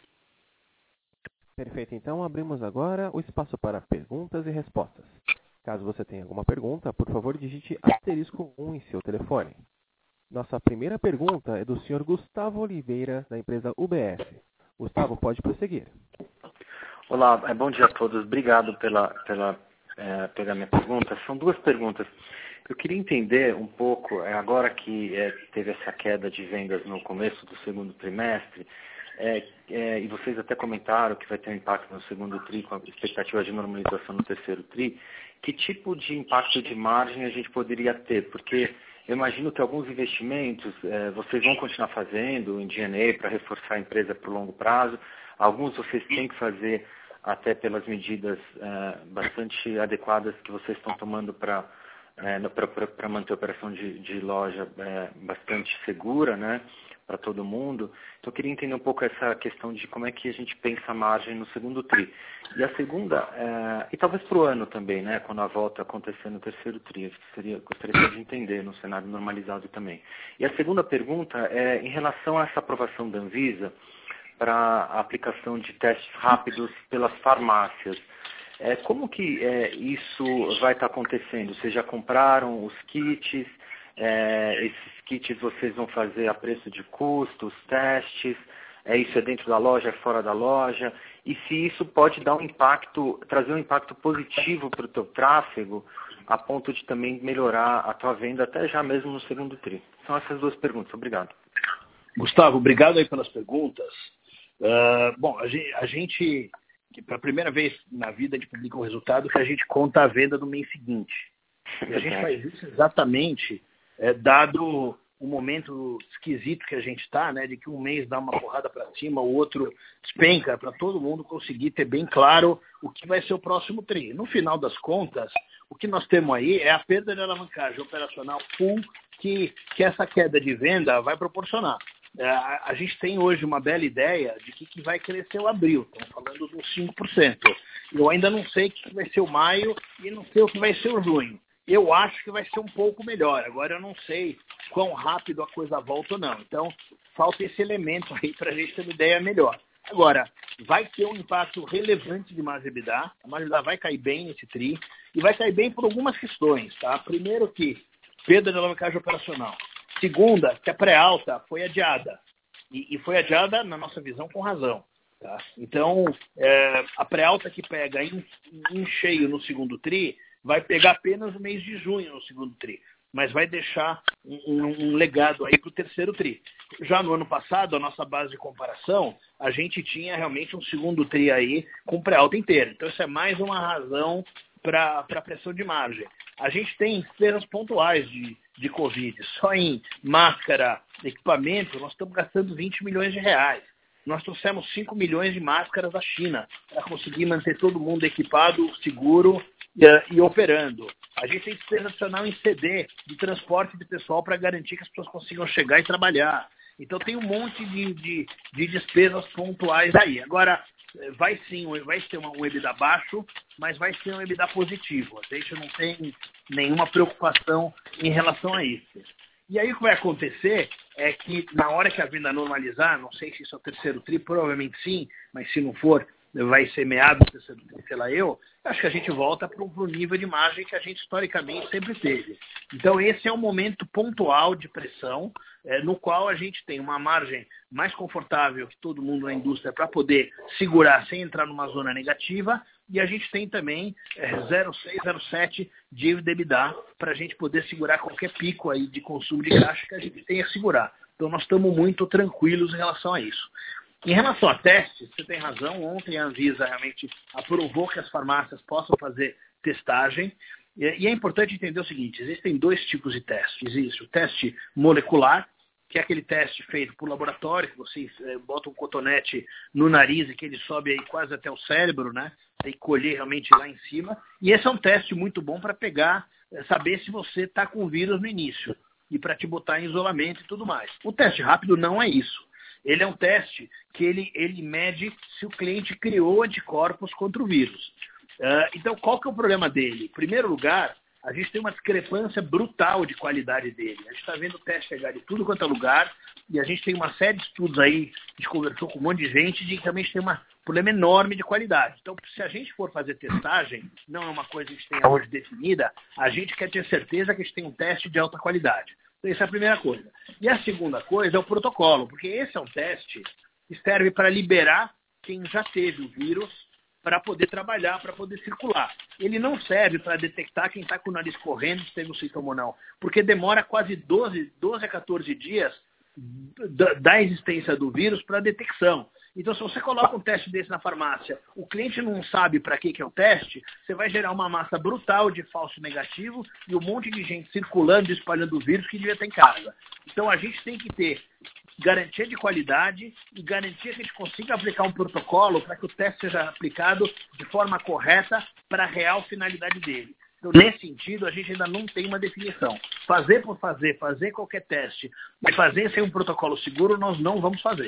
Perfeito, então abrimos agora o espaço para perguntas e respostas. Caso você tenha alguma pergunta, por favor digite asterisco um em seu telefone. Nossa primeira pergunta é do senhor Gustavo Oliveira, da empresa U B S. Gustavo, pode prosseguir. Olá, bom dia a todos. Obrigado pela, pela, é, pela minha pergunta. São duas perguntas. Eu queria entender um pouco, agora que é, teve essa queda de vendas no começo do segundo trimestre, é, é, e vocês até comentaram que vai ter um impacto no segundo tri, com a expectativa de normalização no terceiro tri, que tipo de impacto de margem a gente poderia ter? Porque eu imagino que alguns investimentos é, vocês vão continuar fazendo em G and A para reforçar a empresa para o longo prazo, alguns vocês têm que fazer até pelas medidas é, bastante adequadas que vocês estão tomando para É, para manter a operação de, de loja é, bastante segura, né, para todo mundo. Então eu queria entender um pouco essa questão de como é que a gente pensa a margem no segundo tri. E a segunda, é, e talvez para o ano também, né, quando a volta acontecer no terceiro tri, seria, gostaria de entender no cenário normalizado também. E a segunda pergunta é em relação a essa aprovação da Anvisa para a aplicação de testes rápidos pelas farmácias. É, como que é, isso vai estar acontecendo? Vocês já compraram os kits? É, esses kits vocês vão fazer a preço de custo, os testes? É, isso é dentro da loja, é fora da loja? E se isso pode dar um impacto, trazer um impacto positivo para o teu tráfego, a ponto de também melhorar a tua venda até já mesmo no segundo tri? São essas duas perguntas. Obrigado. Gustavo, obrigado aí pelas perguntas. Uh, bom, a gente... A gente... que pela primeira vez na vida a gente publica um resultado que a gente conta a venda no mês seguinte. E a gente faz isso exatamente é, dado o momento esquisito que a gente está, né, de que um mês dá uma porrada para cima, o outro despenca, para todo mundo conseguir ter bem claro o que vai ser o próximo tri. No final das contas, o que nós temos aí é a perda de alavancagem operacional full que, que essa queda de venda vai proporcionar. A gente tem hoje uma bela ideia de que, que vai crescer o abril, estamos falando dos cinco por cento. Eu ainda não sei o que vai ser o maio e não sei o que vai ser o junho. Eu acho que vai ser um pouco melhor, agora eu não sei quão rápido a coisa volta ou não. Então, falta esse elemento aí para a gente ter uma ideia melhor. Agora, vai ter um impacto relevante de margem EBITDA, a margem EBITDA vai cair bem nesse tri, e vai cair bem por algumas questões. Tá? Primeiro que perda de alavancagem operacional. Segunda, que a pré-alta foi adiada. E, e foi adiada, na nossa visão, com razão. Tá? Então, é, a pré-alta que pega em, em cheio no segundo tri vai pegar apenas o mês de junho no segundo tri, mas vai deixar um, um, um legado aí para o terceiro tri. Já no ano passado, a nossa base de comparação, a gente tinha realmente um segundo tri aí com pré-alta inteira. Então isso é mais uma razão para a pressão de margem. A gente tem despesas pontuais de, de Covid. Só em máscara, equipamento, nós estamos gastando vinte milhões de reais. Nós trouxemos cinco milhões de máscaras da China para conseguir manter todo mundo equipado, seguro e, e operando. A gente tem despesa adicional em C D de transporte de pessoal para garantir que as pessoas consigam chegar e trabalhar. Então tem um monte de, de, de despesas pontuais aí. Agora, vai sim, vai ser um EBITDA baixo, mas vai ser um EBITDA positivo. A gente não tem nenhuma preocupação em relação a isso. E aí o que vai acontecer é que na hora que a venda normalizar, não sei se isso é o terceiro tri, provavelmente sim, mas se não for, vai ser meado do terceiro tri, sei lá eu, acho que a gente volta para o nível de margem que a gente historicamente sempre teve. Então esse é um momento pontual de pressão, é, no qual a gente tem uma margem mais confortável que todo mundo na indústria para poder segurar sem entrar numa zona negativa, e a gente tem também é, zero vírgula seis, zero vírgula sete de EBITDA para a gente poder segurar qualquer pico aí de consumo de caixa que a gente tenha que segurar. Então nós estamos muito tranquilos em relação a isso. Em relação a testes, você tem razão, ontem a Anvisa realmente aprovou que as farmácias possam fazer testagem, e é importante entender o seguinte, existem dois tipos de testes. Existe o teste molecular, que é aquele teste feito por laboratório, que você é, bota um cotonete no nariz e que ele sobe aí quase até o cérebro, né? Tem que colher realmente lá em cima. E esse é um teste muito bom para pegar, é, saber se você está com o vírus no início e para te botar em isolamento e tudo mais. O teste rápido não é isso. Ele é um teste que ele, ele mede se o cliente criou anticorpos contra o vírus. Uh, então, qual que é o problema dele? Em primeiro lugar, a gente tem uma discrepância brutal de qualidade dele. A gente está vendo o teste chegar de tudo quanto é lugar e a gente tem uma série de estudos aí, a gente conversou com um monte de gente, de que também a gente tem um problema enorme de qualidade. Então, se a gente for fazer testagem, não é uma coisa que a gente tenha hoje definida, a gente quer ter certeza que a gente tem um teste de alta qualidade. Então, essa é a primeira coisa. E a segunda coisa é o protocolo, porque esse é um teste que serve para liberar quem já teve o vírus para poder trabalhar, para poder circular. Ele não serve para detectar quem está com o nariz correndo, se teve um sintoma ou não, porque demora quase doze, doze a quatorze dias da, da existência do vírus para a detecção. Então, se você coloca um teste desse na farmácia, o cliente não sabe para que, que é o teste, você vai gerar uma massa brutal de falso negativo e um monte de gente circulando e espalhando o vírus que devia estar em casa. Então, a gente tem que ter garantia de qualidade e garantia que a gente consiga aplicar um protocolo para que o teste seja aplicado de forma correta para a real finalidade dele. Então, nesse sentido, a gente ainda não tem uma definição. Fazer por fazer, fazer qualquer teste e fazer sem um protocolo seguro, nós não vamos fazer.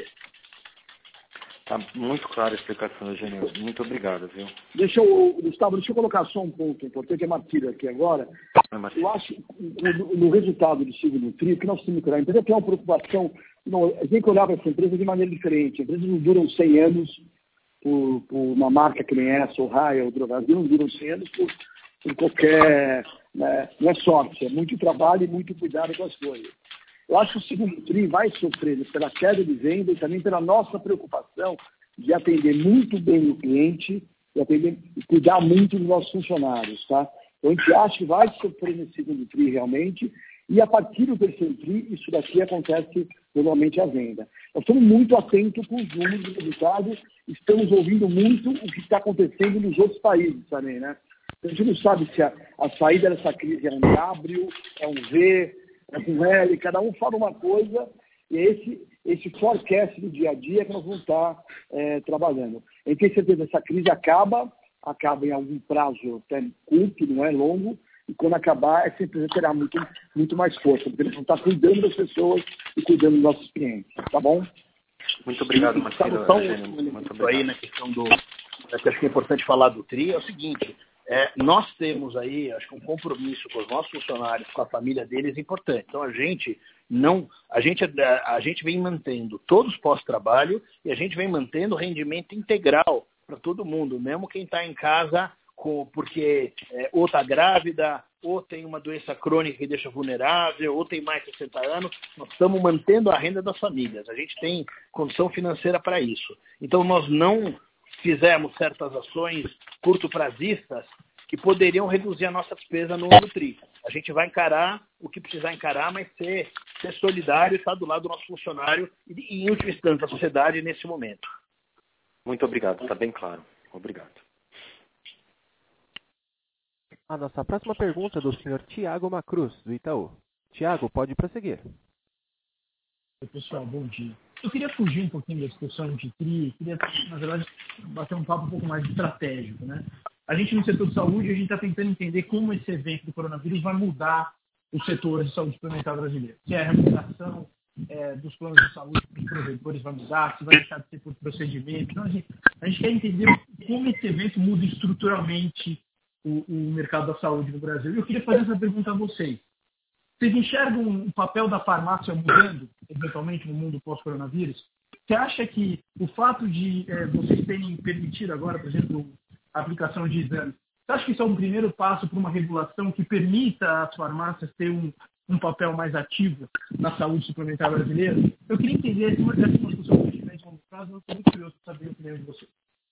Está muito clara a explicação, Eugênio. Muito obrigado, viu? Deixa eu, Gustavo, deixa eu colocar só um ponto importante, é Martírio aqui agora. É, eu acho que no, no resultado do segundo tri, o que nós temos que olhar, a empresa tem uma preocupação, não, a gente tem que olhar para essa empresa de maneira diferente. Empresas não duram cem anos por, por uma marca que nem essa, ou Raia, ou Drogasil, não duram cem anos por, por qualquer... Né, não é sorte, é muito trabalho e muito cuidado com as coisas. Eu acho que o segundo tri vai sofrer pela queda de venda e também pela nossa preocupação de atender muito bem o cliente e, atender, e cuidar muito dos nossos funcionários, tá? Então, a gente acha que vai sofrer nesse segundo tri realmente e a partir do terceiro tri, isso daqui acontece normalmente a venda. Nós estamos muito atentos com os números do resultado, estamos ouvindo muito o que está acontecendo nos outros países também, né? A gente não sabe se a, a saída dessa crise é um W, é um V, é um L, cada um fala uma coisa, e é esse, esse forecast do dia a dia que nós vamos estar é, trabalhando. A gente tem certeza que essa crise acaba, acaba em algum prazo até curto, não é longo, e quando acabar, essa empresa terá muito, muito mais força, porque eles vão estar cuidando das pessoas e cuidando dos nossos clientes, tá bom? Muito obrigado, Marcelo. Então, muito obrigado. Aí na questão do, acho que é importante falar do tri, é o seguinte, É, nós temos aí, acho que um compromisso com os nossos funcionários, com a família deles importante. Então a gente não, a gente, a, a gente vem mantendo todos os pós-trabalho e a gente vem mantendo o rendimento integral para todo mundo, mesmo quem está em casa com, porque é, ou está grávida, ou tem uma doença crônica que deixa vulnerável, ou tem mais de sessenta anos, nós estamos mantendo a renda das famílias. A gente tem condição financeira para isso. Então nós não fizemos certas ações curto-prazistas que poderiam reduzir a nossa despesa no, no TRI. A gente vai encarar o que precisar encarar, mas ser, ser solidário e estar do lado do nosso funcionário e, e, em última instância, da sociedade nesse momento. Muito obrigado, está bem claro. Obrigado. A nossa próxima pergunta é do senhor Tiago Macruz, do Itaú. Tiago, pode prosseguir. Oi, pessoal, bom dia. Eu queria fugir um pouquinho da discussão de T R I, queria, na verdade, bater um papo um pouco mais estratégico, né? A gente, no setor de saúde, a gente está tentando entender como esse evento do coronavírus vai mudar o setor de saúde suplementar brasileiro. Se é a remuneração é, dos planos de saúde para os provedores vai mudar, se vai deixar de ser por procedimento. Então, a gente, a gente quer entender como esse evento muda estruturalmente o, o mercado da saúde no Brasil. E eu queria fazer essa pergunta a vocês. Vocês enxergam o papel da farmácia mudando, eventualmente, no mundo pós-coronavírus? Você acha que o fato de é, vocês terem permitido agora, por exemplo, a aplicação de exames, você acha que isso é um primeiro passo para uma regulação que permita às farmácias ter um, um papel mais ativo na saúde suplementar brasileira? Eu queria entender se essa é uma discussão que a gente tem de longo prazo, eu estou muito curioso para saber a opinião de vocês.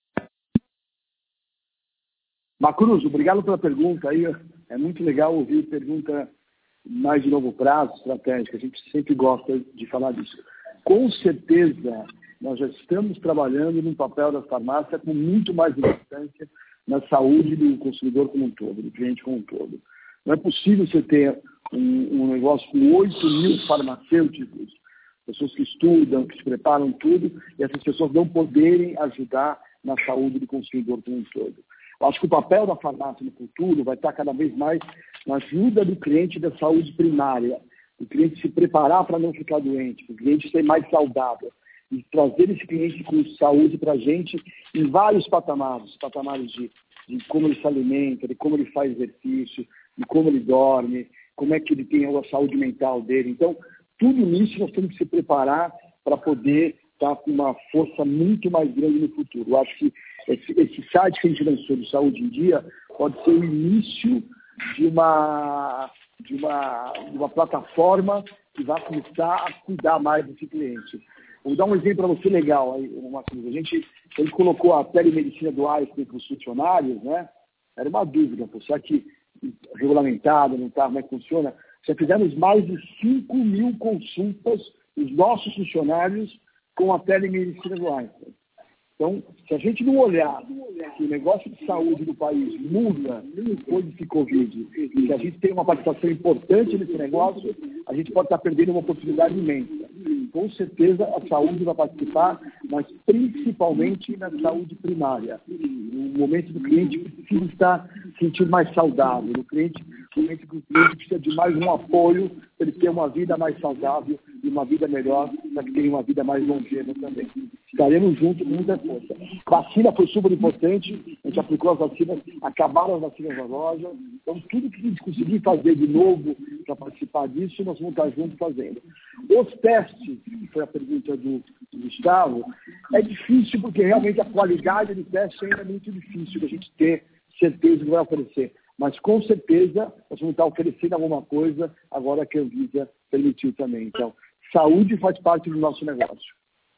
Macruz, obrigado pela pergunta. Aí é muito legal ouvir pergunta mais de longo prazo, estratégica. A gente sempre gosta de falar disso. Com certeza, nós já estamos trabalhando no papel da farmácia com muito mais importância na saúde do consumidor como um todo, do cliente como um todo. Não é possível você ter um, um negócio com oito mil farmacêuticos, pessoas que estudam, que se preparam tudo, e essas pessoas não poderem ajudar na saúde do consumidor como um todo. Eu acho que o papel da farmácia no futuro vai estar cada vez mais na ajuda do cliente da saúde primária, o cliente se preparar para não ficar doente, o cliente ser mais saudável, e trazer esse cliente com saúde para a gente em vários patamares, patamares de, de como ele se alimenta, de como ele faz exercício, de como ele dorme, como é que ele tem a saúde mental dele. Então, tudo isso nós temos que se preparar para poder estar com uma força muito mais grande no futuro. Eu acho que esse, esse site que a gente lançou do Saúde em Dia pode ser o início de uma, de uma, de uma plataforma que vai começar a cuidar mais desse cliente. Vou dar um exemplo para você legal. Aí, uma coisa. A gente, a gente colocou a telemedicina do Einstein para os funcionários, né? Era uma dúvida, pô, será que regulamentado, não está, como é que funciona? Já fizemos mais de cinco mil consultas dos nossos funcionários com a telemedicina do Einstein. Então, se a gente não olhar que o negócio de saúde do país muda depois desse Covid, e que a gente tem uma participação importante nesse negócio, a gente pode estar perdendo uma oportunidade imensa. Com certeza a saúde vai participar, mas principalmente na saúde primária. No momento do cliente precisa estar se sentindo mais saudável, no cliente, no momento que o cliente precisa de mais um apoio para ele ter uma vida mais saudável e uma vida melhor, para que tenha uma vida mais longeva também. Estaremos juntos com muita força. Vacina foi super importante, a gente aplicou as vacinas, acabaram as vacinas na loja, então tudo que a gente conseguir fazer de novo para participar disso, nós vamos estar juntos fazendo. Os testes, que foi a pergunta do, do Gustavo, é difícil porque realmente a qualidade do teste ainda é muito difícil de a gente ter certeza que vai oferecer. Mas com certeza nós vamos estar oferecendo alguma coisa agora que a Anvisa permitiu também. Então, saúde faz parte do nosso negócio.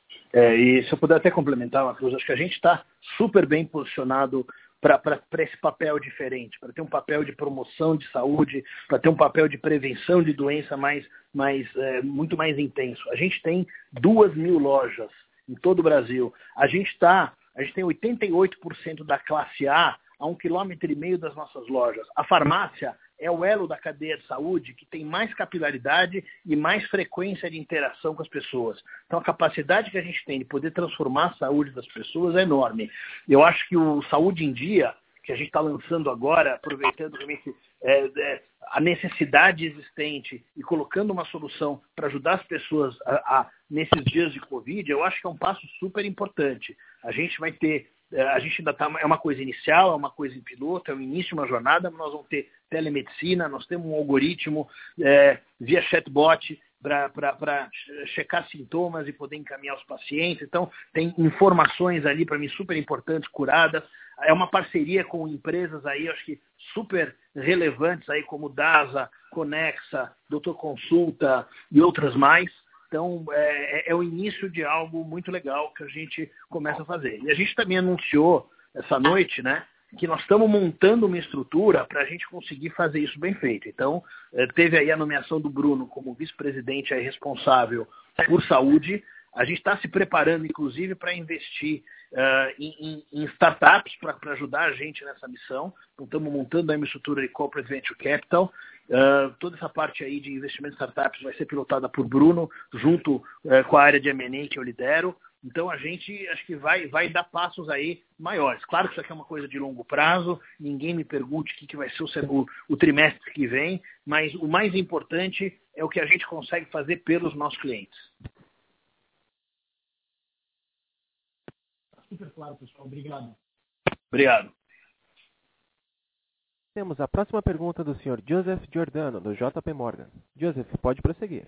É, e se eu puder até complementar, Macruz, acho que a gente está super bem posicionado para esse papel diferente, para ter um papel de promoção de saúde, para ter um papel de prevenção de doença mais, mais, é, muito mais intenso. A gente tem duas mil lojas em todo o Brasil. A gente, tá, a gente tem oitenta e oito por cento da classe A a um quilômetro e meio das nossas lojas. A farmácia é o elo da cadeia de saúde que tem mais capilaridade e mais frequência de interação com as pessoas. Então, a capacidade que a gente tem de poder transformar a saúde das pessoas é enorme. Eu acho que o Saúde em Dia, que a gente está lançando agora, aproveitando realmente é, é, a necessidade existente e colocando uma solução para ajudar as pessoas a, a, nesses dias de Covid, eu acho que é um passo super importante. A gente vai ter A gente ainda está, é uma coisa inicial, é uma coisa em piloto, é o início de uma jornada, mas nós vamos ter telemedicina, nós temos um algoritmo é, via chatbot para checar sintomas e poder encaminhar os pacientes. Então, tem informações ali para mim super importantes, curadas. É uma parceria com empresas aí, acho que super relevantes aí, como DASA, Conexa, Doutor Consulta e outras mais. Então, é, é o início de algo muito legal que a gente começa a fazer. E a gente também anunciou essa noite, né, que nós estamos montando uma estrutura para a gente conseguir fazer isso bem feito. Então, teve aí a nomeação do Bruno como vice-presidente aí responsável por saúde. A gente está se preparando, inclusive, para investir uh, em, em startups para ajudar a gente nessa missão. Então, estamos montando aí uma estrutura de Corporate Venture Capital. Uh, toda essa parte aí de investimento em startups vai ser pilotada por Bruno, junto uh, com a área de M and A que eu lidero. Então, a gente acho que vai, vai dar passos aí maiores. Claro que isso aqui é uma coisa de longo prazo, ninguém me pergunte o que, que vai ser o, o trimestre que vem, mas o mais importante é o que a gente consegue fazer pelos nossos clientes. Super claro, pessoal. Obrigado. Obrigado. Temos a próxima pergunta do senhor Joseph Giordano, do J P Morgan. Joseph, pode prosseguir.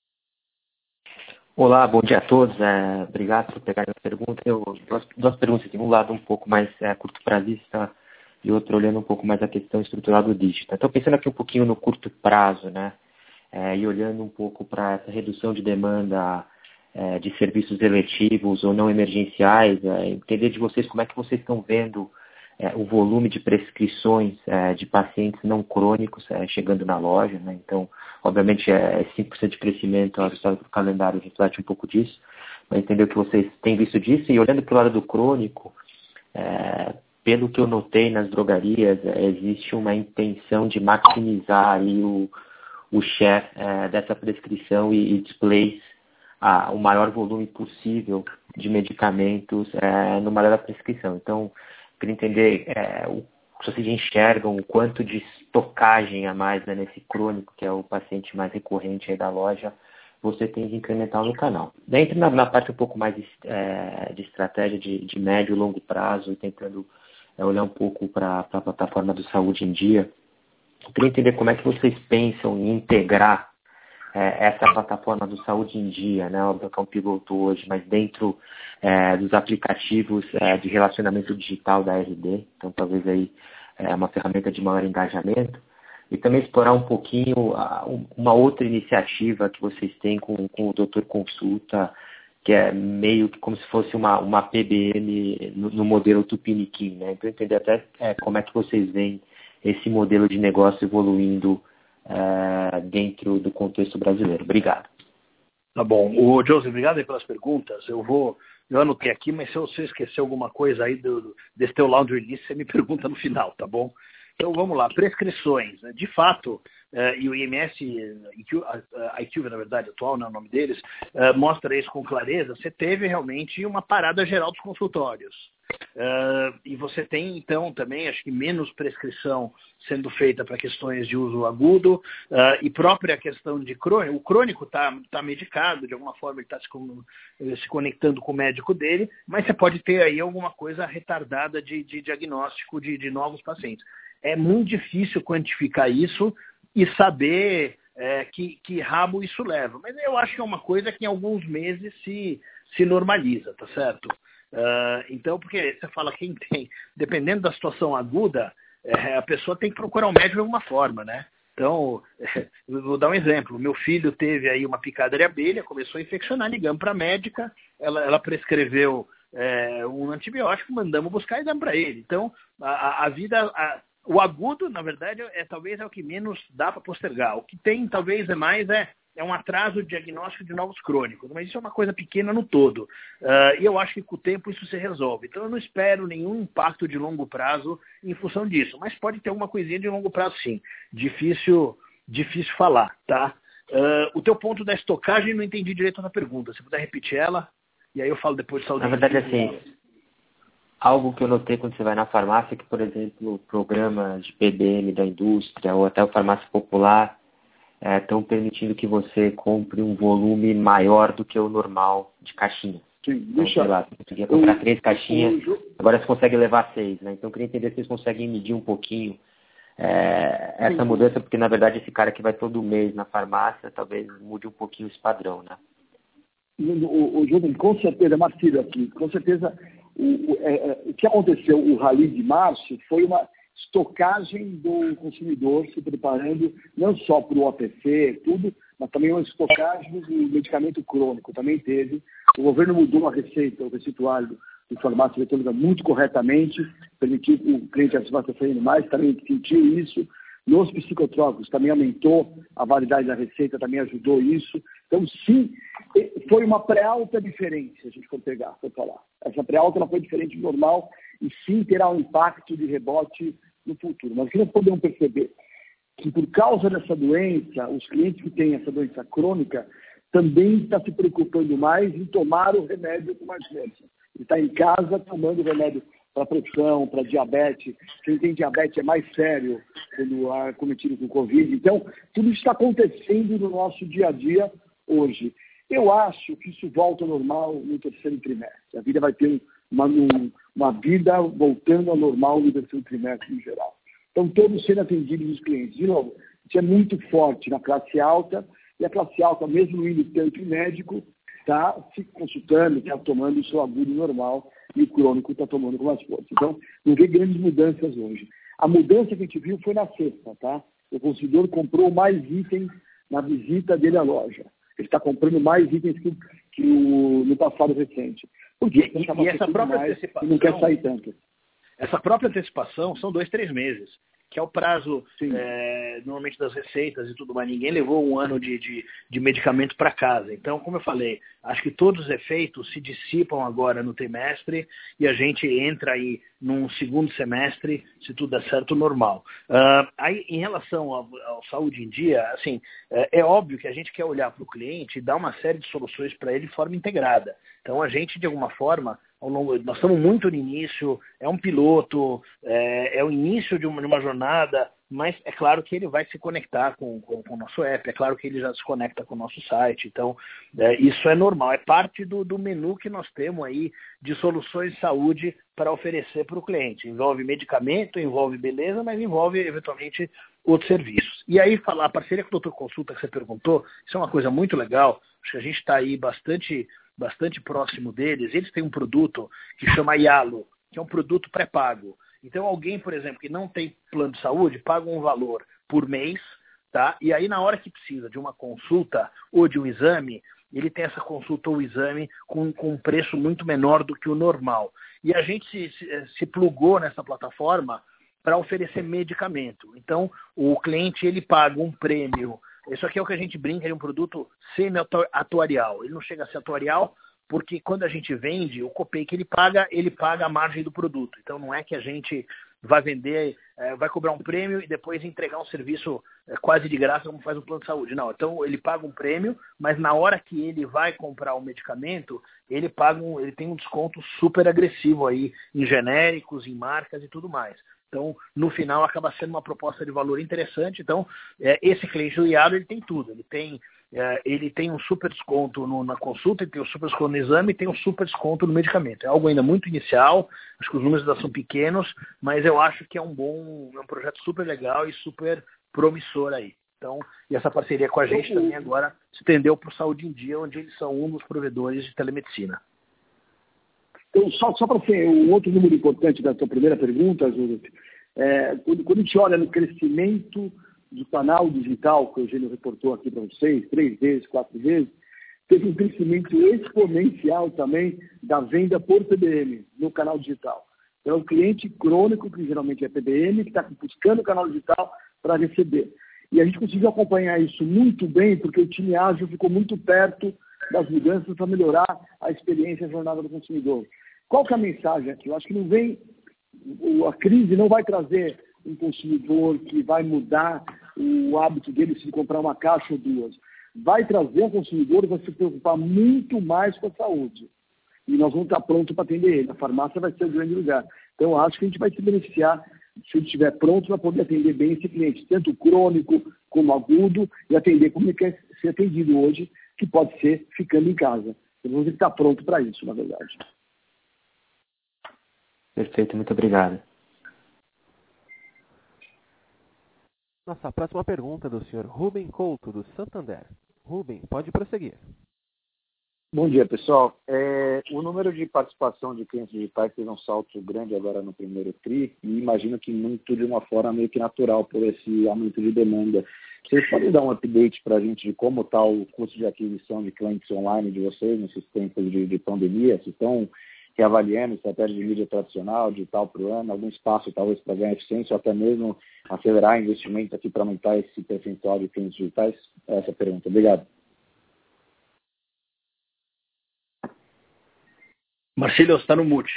Olá, bom dia a todos. É, obrigado por pegar a pergunta. Eu, duas, duas perguntas aqui. Um lado um pouco mais é, curto prazista e outro olhando um pouco mais a questão estrutural do digital. Então, pensando aqui um pouquinho no curto prazo, né? É, e olhando um pouco para essa redução de demanda é, de serviços eletivos ou não emergenciais, é, entender de vocês como é que vocês estão vendo é, o volume de prescrições é, de pacientes não crônicos é, chegando na loja, né? Então, obviamente, é cinco por cento de crescimento, o resultado do calendário reflete um pouco disso, mas entender o que vocês têm visto disso. E olhando para o lado do crônico, é, pelo que eu notei nas drogarias, é, existe uma intenção de maximizar ali o, o share é, dessa prescrição e, e displays a, o maior volume possível de medicamentos é, no maior da prescrição. Então, queria entender é, o, se vocês enxergam o quanto de estocagem a mais, né, nesse crônico, que é o paciente mais recorrente aí da loja, você tem que incrementar no canal. Dentro na, na parte um pouco mais é, de estratégia de, de médio e longo prazo, e tentando é, olhar um pouco para a plataforma do Saúde em Dia, eu queria entender como é que vocês pensam em integrar é, essa plataforma do Saúde em Dia, né, óbvio que é um piloto hoje, mas dentro é, dos aplicativos é, de relacionamento digital da R D, então talvez aí é uma ferramenta de maior engajamento, e também explorar um pouquinho a, uma outra iniciativa que vocês têm com, com o doutor Consulta, que é meio que como se fosse uma, uma P B M no, no modelo Tupiniquim, né? Então, entender até é, como é que vocês veem esse modelo de negócio evoluindo é, dentro do contexto brasileiro. Obrigado. Tá bom. O Joseph, obrigado aí pelas perguntas. Eu vou, eu anotei aqui, mas se você esquecer alguma coisa aí do, desse teu laundry list, você me pergunta no final, tá bom? Então, vamos lá. Prescrições. De fato, uh, e o I M S, I Q V, na verdade, atual, não é o nome deles, uh, mostra isso com clareza. Você teve realmente uma parada geral dos consultórios. Uh, e você tem, então, também, acho que menos prescrição sendo feita para questões de uso agudo uh, e própria questão de crônico. O crônico está tá medicado, de alguma forma ele está se, se conectando com o médico dele, mas você pode ter aí alguma coisa retardada de, de diagnóstico de, de novos pacientes. É muito difícil quantificar isso e saber é, que, que rabo isso leva. Mas eu acho que é uma coisa que em alguns meses se, se normaliza, tá certo? Uh, então, porque você fala quem tem, dependendo da situação aguda, é, a pessoa tem que procurar um médico de alguma forma, né? Então, é, vou dar um exemplo. Meu filho teve aí uma picada de abelha, começou a infeccionar, ligamos para a médica, ela, ela prescreveu é, um antibiótico, mandamos buscar e damos para ele. Então, a, a vida... A, o agudo, na verdade, é talvez é o que menos dá para postergar. O que tem, talvez, é mais é, é um atraso de diagnóstico de novos crônicos. Mas isso é uma coisa pequena no todo. Uh, e eu acho que com o tempo isso se resolve. Então eu não espero nenhum impacto de longo prazo em função disso. Mas pode ter alguma coisinha de longo prazo, sim. Difícil, difícil falar, tá? Uh, o teu ponto da estocagem, não entendi direito a tua pergunta. Se puder repetir ela, e aí eu falo depois de saúde. Na verdade, assim... Algo que eu notei quando você vai na farmácia, que, por exemplo, programas de P B M da indústria ou até o farmácia popular estão é, permitindo que você compre um volume maior do que o normal de caixinha. Sim, então, deixa... sei lá, você conseguia comprar eu, três caixinhas, eu... agora você consegue levar seis, né? Então eu queria entender se vocês conseguem medir um pouquinho é, essa Sim. mudança, porque na verdade esse cara que vai todo mês na farmácia talvez mude um pouquinho esse padrão, né? O, o Júlio, com certeza, Marcílio aqui, com certeza... O, o, é, o que aconteceu, o rally de março, foi uma estocagem do consumidor se preparando não só para o O T C, tudo, mas também uma estocagem do medicamento crônico, também teve. O governo mudou a receita, o receituário de farmácia eletrônica muito corretamente, permitiu que o cliente acabasse saindo mais, também sentiu isso. Nos psicotrópicos também aumentou a validade da receita, também ajudou isso. Então, sim, foi uma pré-alta diferente, se a gente for pegar, for falar. Essa pré-alta ela foi diferente do normal e sim terá um impacto de rebote no futuro. Mas o que nós podemos perceber? Que por causa dessa doença, os clientes que têm essa doença crônica também estão se preocupando mais em tomar o remédio com mais frequência. Ele está em casa tomando o remédio para pressão, para diabetes. Quem tem diabetes é mais sério quando é cometido com Covid. Então, tudo isso está acontecendo no nosso dia a dia hoje. Eu acho que isso volta ao normal no terceiro trimestre. A vida vai ter uma, uma vida voltando ao normal no terceiro trimestre em geral. Então, todos sendo atendidos os clientes. De novo, isso é muito forte na classe alta, e a classe alta, mesmo indo tanto médico, está se consultando, está tomando o seu agudo normal, e o crônico está tomando com mais força. Então, não vê grandes mudanças hoje. A mudança que a gente viu foi na sexta, tá? O consumidor comprou mais itens na visita dele à loja. Ele está comprando mais itens que, que o, no passado recente. Porque e, e essa própria mais, antecipação, e não quer sair tanto. Essa própria antecipação são dois, três meses, que é o prazo é, normalmente das receitas e tudo mais. Ninguém levou um ano de, de, de medicamento para casa. Então, como eu falei, acho que todos os efeitos se dissipam agora no trimestre e a gente entra aí num segundo semestre, se tudo der certo, normal. Uh, aí, em relação ao, ao Saúde em Dia, assim, é, é óbvio que a gente quer olhar para o cliente e dar uma série de soluções para ele de forma integrada. Então, a gente, de alguma forma, ao longo, nós estamos muito no início, é um piloto, é, é o início de uma, de uma jornada, mas é claro que ele vai se conectar com, com, com o nosso app, é claro que ele já se conecta com o nosso site, então é, isso é normal, é parte do, do menu que nós temos aí de soluções de saúde para oferecer para o cliente. Envolve medicamento, envolve beleza, mas envolve eventualmente outros serviços. E aí, falar, a parceria com o doutor Consulta que você perguntou, isso é uma coisa muito legal, acho que a gente está aí bastante... bastante próximo deles. Eles têm um produto que chama Yalo, que é um produto pré-pago. Então, alguém, por exemplo, que não tem plano de saúde, paga um valor por mês, tá? E aí, na hora que precisa de uma consulta ou de um exame, ele tem essa consulta ou exame com, com um preço muito menor do que o normal. E a gente se, se, se plugou nessa plataforma para oferecer medicamento. Então, o cliente ele paga um prêmio. Isso aqui é o que a gente brinca de um produto semi-atuarial. Ele não chega a ser atuarial porque quando a gente vende, o copay que ele paga, ele paga a margem do produto. Então não é que a gente vai vender, é, vai cobrar um prêmio e depois entregar um serviço é, quase de graça como faz um plano de saúde. Não, então ele paga um prêmio, mas na hora que ele vai comprar o medicamento, ele, paga um, ele tem um desconto super agressivo aí em genéricos, em marcas e tudo mais. Então, no final, acaba sendo uma proposta de valor interessante. Então, é, esse cliente do Yalo, ele tem tudo. Ele tem, é, ele tem um super desconto no, na consulta, ele tem um super desconto no exame e tem um super desconto no medicamento. É algo ainda muito inicial, acho que os números ainda são pequenos, mas eu acho que é um bom, é um projeto super legal e super promissor aí. Então, e essa parceria com a gente também agora se estendeu para o Saúde em Dia, onde eles são um dos provedores de telemedicina. Então, só, só para ser um outro número importante da sua primeira pergunta, Júlio, é, quando, quando a gente olha no crescimento do canal digital, que o Eugênio reportou aqui para vocês, três vezes, quatro vezes, teve um crescimento exponencial também da venda por P B M no canal digital. Então, é um cliente crônico, que geralmente é P B M, que está buscando o canal digital para receber. E a gente conseguiu acompanhar isso muito bem, porque o time ágil ficou muito perto das mudanças para melhorar a experiência e a jornada do consumidor. Qual que é a mensagem aqui? Eu acho que não vem, a crise não vai trazer um consumidor que vai mudar o hábito dele de comprar uma caixa ou duas. Vai trazer um consumidor que vai se preocupar muito mais com a saúde. E nós vamos estar prontos para atender ele. A farmácia vai ser o grande lugar. Então, eu acho que a gente vai se beneficiar se ele estiver pronto para poder atender bem esse cliente, tanto crônico como agudo, e atender como ele quer ser atendido hoje, que pode ser ficando em casa. Então, vamos ter que estar pronto para isso, na verdade. Perfeito, muito obrigado. Nossa próxima pergunta é do senhor Rubem Couto, do Santander. Rubem, pode prosseguir. Bom dia, pessoal. É, o número de participação de clientes digitais teve um salto grande agora no primeiro tri, e imagino que muito de uma forma meio que natural por esse aumento de demanda. Vocês podem dar um update para a gente de como está o custo de aquisição de clientes online de vocês nesses tempos de, de pandemia? Se estão reavaliando estratégia de mídia tradicional, digital para o ano, algum espaço talvez para ganhar eficiência ou até mesmo acelerar investimento aqui para aumentar esse percentual de clientes digitais? Essa é a pergunta. Obrigado. Marcílio, você está no mute.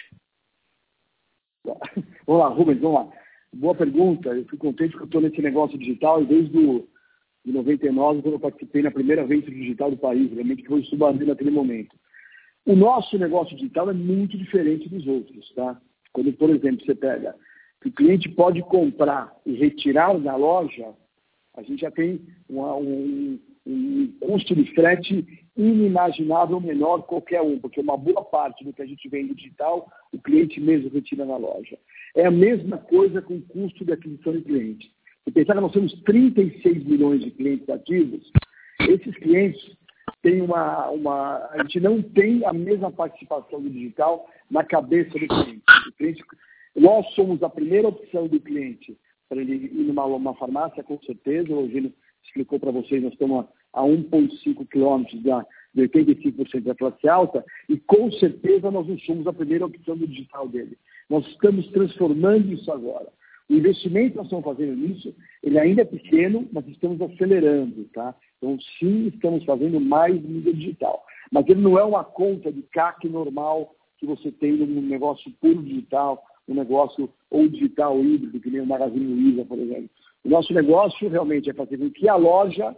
Vamos lá, Rubens, vamos lá. Boa pergunta. Eu fico contente que eu estou nesse negócio digital e desde o, de noventa e nove, quando eu participei na primeira venture digital do país, realmente que foi estudando naquele momento. O nosso negócio digital é muito diferente dos outros, tá? Quando, por exemplo, você pega que o cliente pode comprar e retirar da loja, a gente já tem uma, um, um custo de frete inimaginável menor que qualquer um, porque uma boa parte do que a gente vende digital, o cliente mesmo retira na loja. É a mesma coisa com o custo de aquisição de cliente. Se pensar que nós temos trinta e seis milhões de clientes ativos, esses clientes têm uma, uma... A gente não tem a mesma participação do digital na cabeça do cliente. O cliente nós somos a primeira opção do cliente para ele ir numa uma farmácia, com certeza. O Eugênio explicou para vocês, nós estamos a um vírgula cinco quilômetros da, de oitenta e cinco por cento da classe alta e, com certeza, nós não somos a primeira opção do digital dele. Nós estamos transformando isso agora. O investimento que nós estamos fazendo nisso, ele ainda é pequeno, mas estamos acelerando, tá? Então, sim, estamos fazendo mais mídia digital. Mas ele não é uma conta de C A C normal que você tem num negócio puro digital, um negócio ou digital híbrido, que nem o Magazine Luiza, por exemplo. O nosso negócio realmente é fazer com que a loja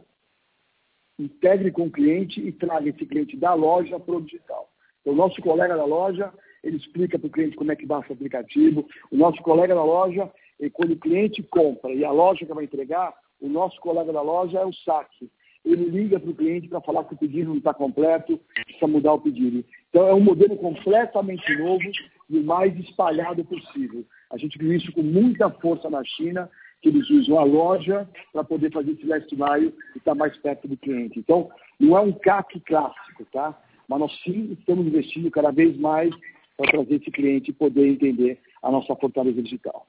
integre com o cliente e traga esse cliente da loja para o digital. Então, o nosso colega da loja, ele explica para o cliente como é que baixa o aplicativo. O nosso colega da loja, e quando o cliente compra e a loja que vai entregar, o nosso colega da loja é o saque. Ele liga para o cliente para falar que o pedido não está completo, precisa mudar o pedido. Então, é um modelo completamente novo e o mais espalhado possível. A gente viu isso com muita força na China, que eles usam a loja para poder fazer esse last mile e estar mais perto do cliente. Então, não é um C A C clássico, tá? Mas nós sim estamos investindo cada vez mais para trazer esse cliente e poder entender a nossa fortaleza digital.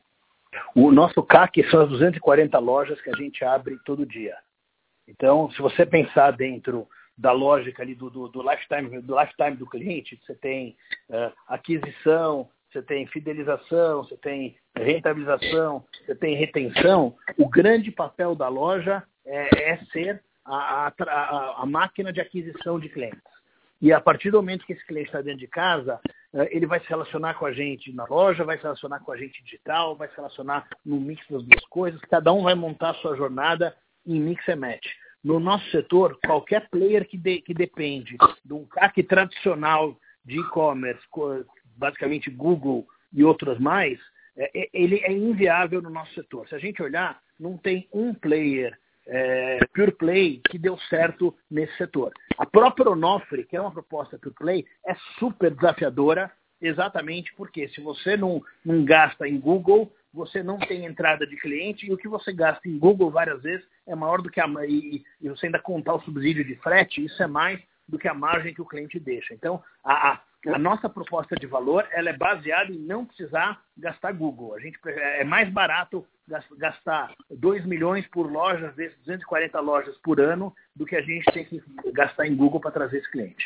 O nosso C A C são as duzentas e quarenta lojas que a gente abre todo dia. Então, se você pensar dentro da lógica ali do, do, do, lifetime, do lifetime do cliente, você tem uh, aquisição, você tem fidelização, você tem rentabilização, você tem retenção, o grande papel da loja é, é ser a, a, a máquina de aquisição de clientes. E a partir do momento que esse cliente está dentro de casa, ele vai se relacionar com a gente na loja, vai se relacionar com a gente digital, vai se relacionar no mix das duas coisas, cada um vai montar a sua jornada em mix and match. No nosso setor, qualquer player que, de, que depende de um C A C tradicional de e-commerce, basicamente Google e outras mais, ele é inviável no nosso setor. Se a gente olhar, não tem um player é, pure play que deu certo nesse setor. A própria Onofre, que é uma proposta pure play, é super desafiadora, exatamente porque se você não, não gasta em Google, você não tem entrada de cliente, e o que você gasta em Google várias vezes é maior do que a... E, e você ainda contar o subsídio de frete, isso é mais do que a margem que o cliente deixa. Então, a, a, a nossa proposta de valor, ela é baseada em não precisar gastar Google. A gente, é mais barato gastar dois milhões por lojas, desses duzentas e quarenta lojas por ano, do que a gente tem que gastar em Google para trazer esse cliente.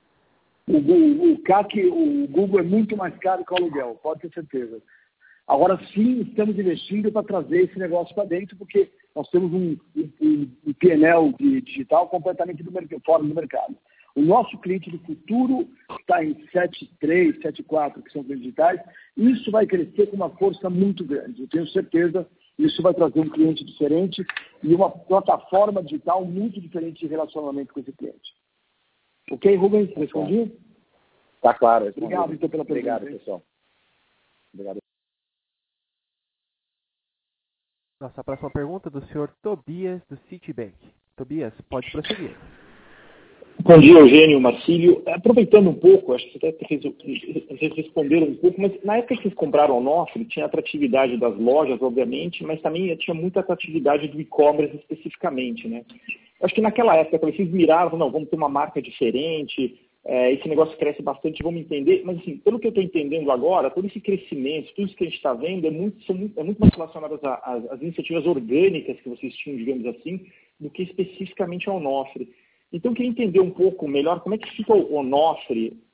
O, o, o C A C, o Google é muito mais caro que o aluguel, pode ter certeza. Agora sim, estamos investindo para trazer esse negócio para dentro, porque nós temos um, um, um P and L de digital completamente do mercado, fora do mercado. O nosso cliente do futuro está em sete vírgula três, sete vírgula quatro, que são clientes digitais. Isso vai crescer com uma força muito grande. Eu tenho certeza que isso vai trazer um cliente diferente e uma plataforma digital muito diferente de relacionamento com esse cliente. Ok, Rubens? Respondi? Está claro. Obrigado, então, pela pergunta. Obrigado, pessoal. Obrigado. Nossa próxima pergunta é do senhor Tobias, do Citibank. Tobias, pode prosseguir. Bom dia, Eugênio, Marcílio. Aproveitando um pouco, acho que vocês responderam um pouco, mas na época que vocês compraram a Onofre, tinha atratividade das lojas, obviamente, mas também tinha muita atratividade do e-commerce especificamente, né? Acho que naquela época vocês miravam, não, vamos ter uma marca diferente, é, esse negócio cresce bastante, vamos entender. Mas, assim, pelo que eu estou entendendo agora, todo esse crescimento, tudo isso que a gente está vendo é muito, são muito, é muito mais relacionado às, às iniciativas orgânicas que vocês tinham, digamos assim, do que especificamente a Onofre. Então, eu queria entender um pouco melhor como é que fica o Onofre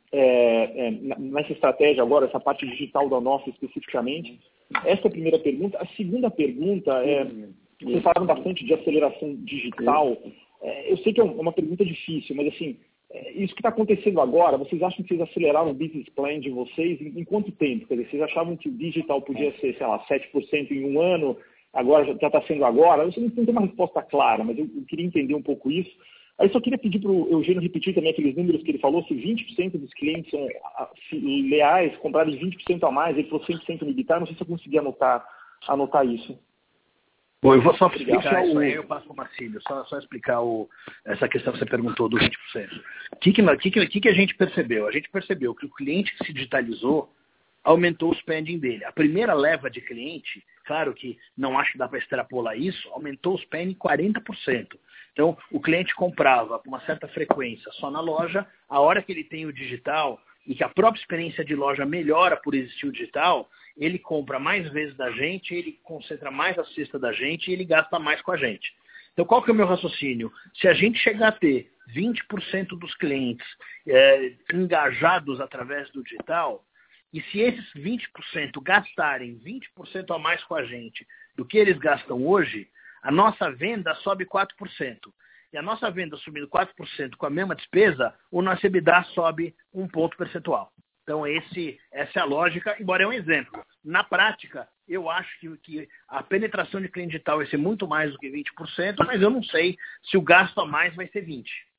é, é, nessa estratégia agora, essa parte digital da Onofre especificamente? Essa é a primeira pergunta. A segunda pergunta é, vocês falaram bastante de aceleração digital. É, eu sei que é uma pergunta difícil, mas assim, é, isso que está acontecendo agora, vocês acham que vocês aceleraram o business plan de vocês em, em quanto tempo? Quer dizer, vocês achavam que o digital podia ser, sei lá, sete por cento em um ano, agora já está sendo agora? Eu não tenho uma resposta clara, mas eu, eu queria entender um pouco isso. Aí só queria pedir para o Eugênio repetir também aqueles números que ele falou, se vinte por cento dos clientes são leais, compraram vinte por cento a mais, ele falou cem por cento no Ibitar, não sei se eu consegui anotar, anotar isso. Bom, eu vou só explicar isso aí, eu passo para o Marcílio, só, só explicar o, essa questão que você perguntou do vinte por cento. O que, que, que, que a gente percebeu? A gente percebeu que o cliente que se digitalizou aumentou o spending dele. A primeira leva de cliente, claro que não acho que dá para extrapolar isso, aumentou o spending quarenta por cento. Então, o cliente comprava com uma certa frequência só na loja, a hora que ele tem o digital e que a própria experiência de loja melhora por existir o digital, ele compra mais vezes da gente, ele concentra mais a cesta da gente e ele gasta mais com a gente. Então, qual que é o meu raciocínio? Se a gente chegar a ter vinte por cento dos clientes é, engajados através do digital, e se esses vinte por cento gastarem vinte por cento a mais com a gente do que eles gastam hoje, a nossa venda sobe quatro por cento. E a nossa venda subindo quatro por cento com a mesma despesa, o nosso EBITDA sobe um ponto percentual. Então, esse, essa é a lógica, embora é um exemplo. Na prática, eu acho que, que a penetração de cliente digital vai ser muito mais do que vinte por cento, mas eu não sei se o gasto a mais vai ser vinte por cento.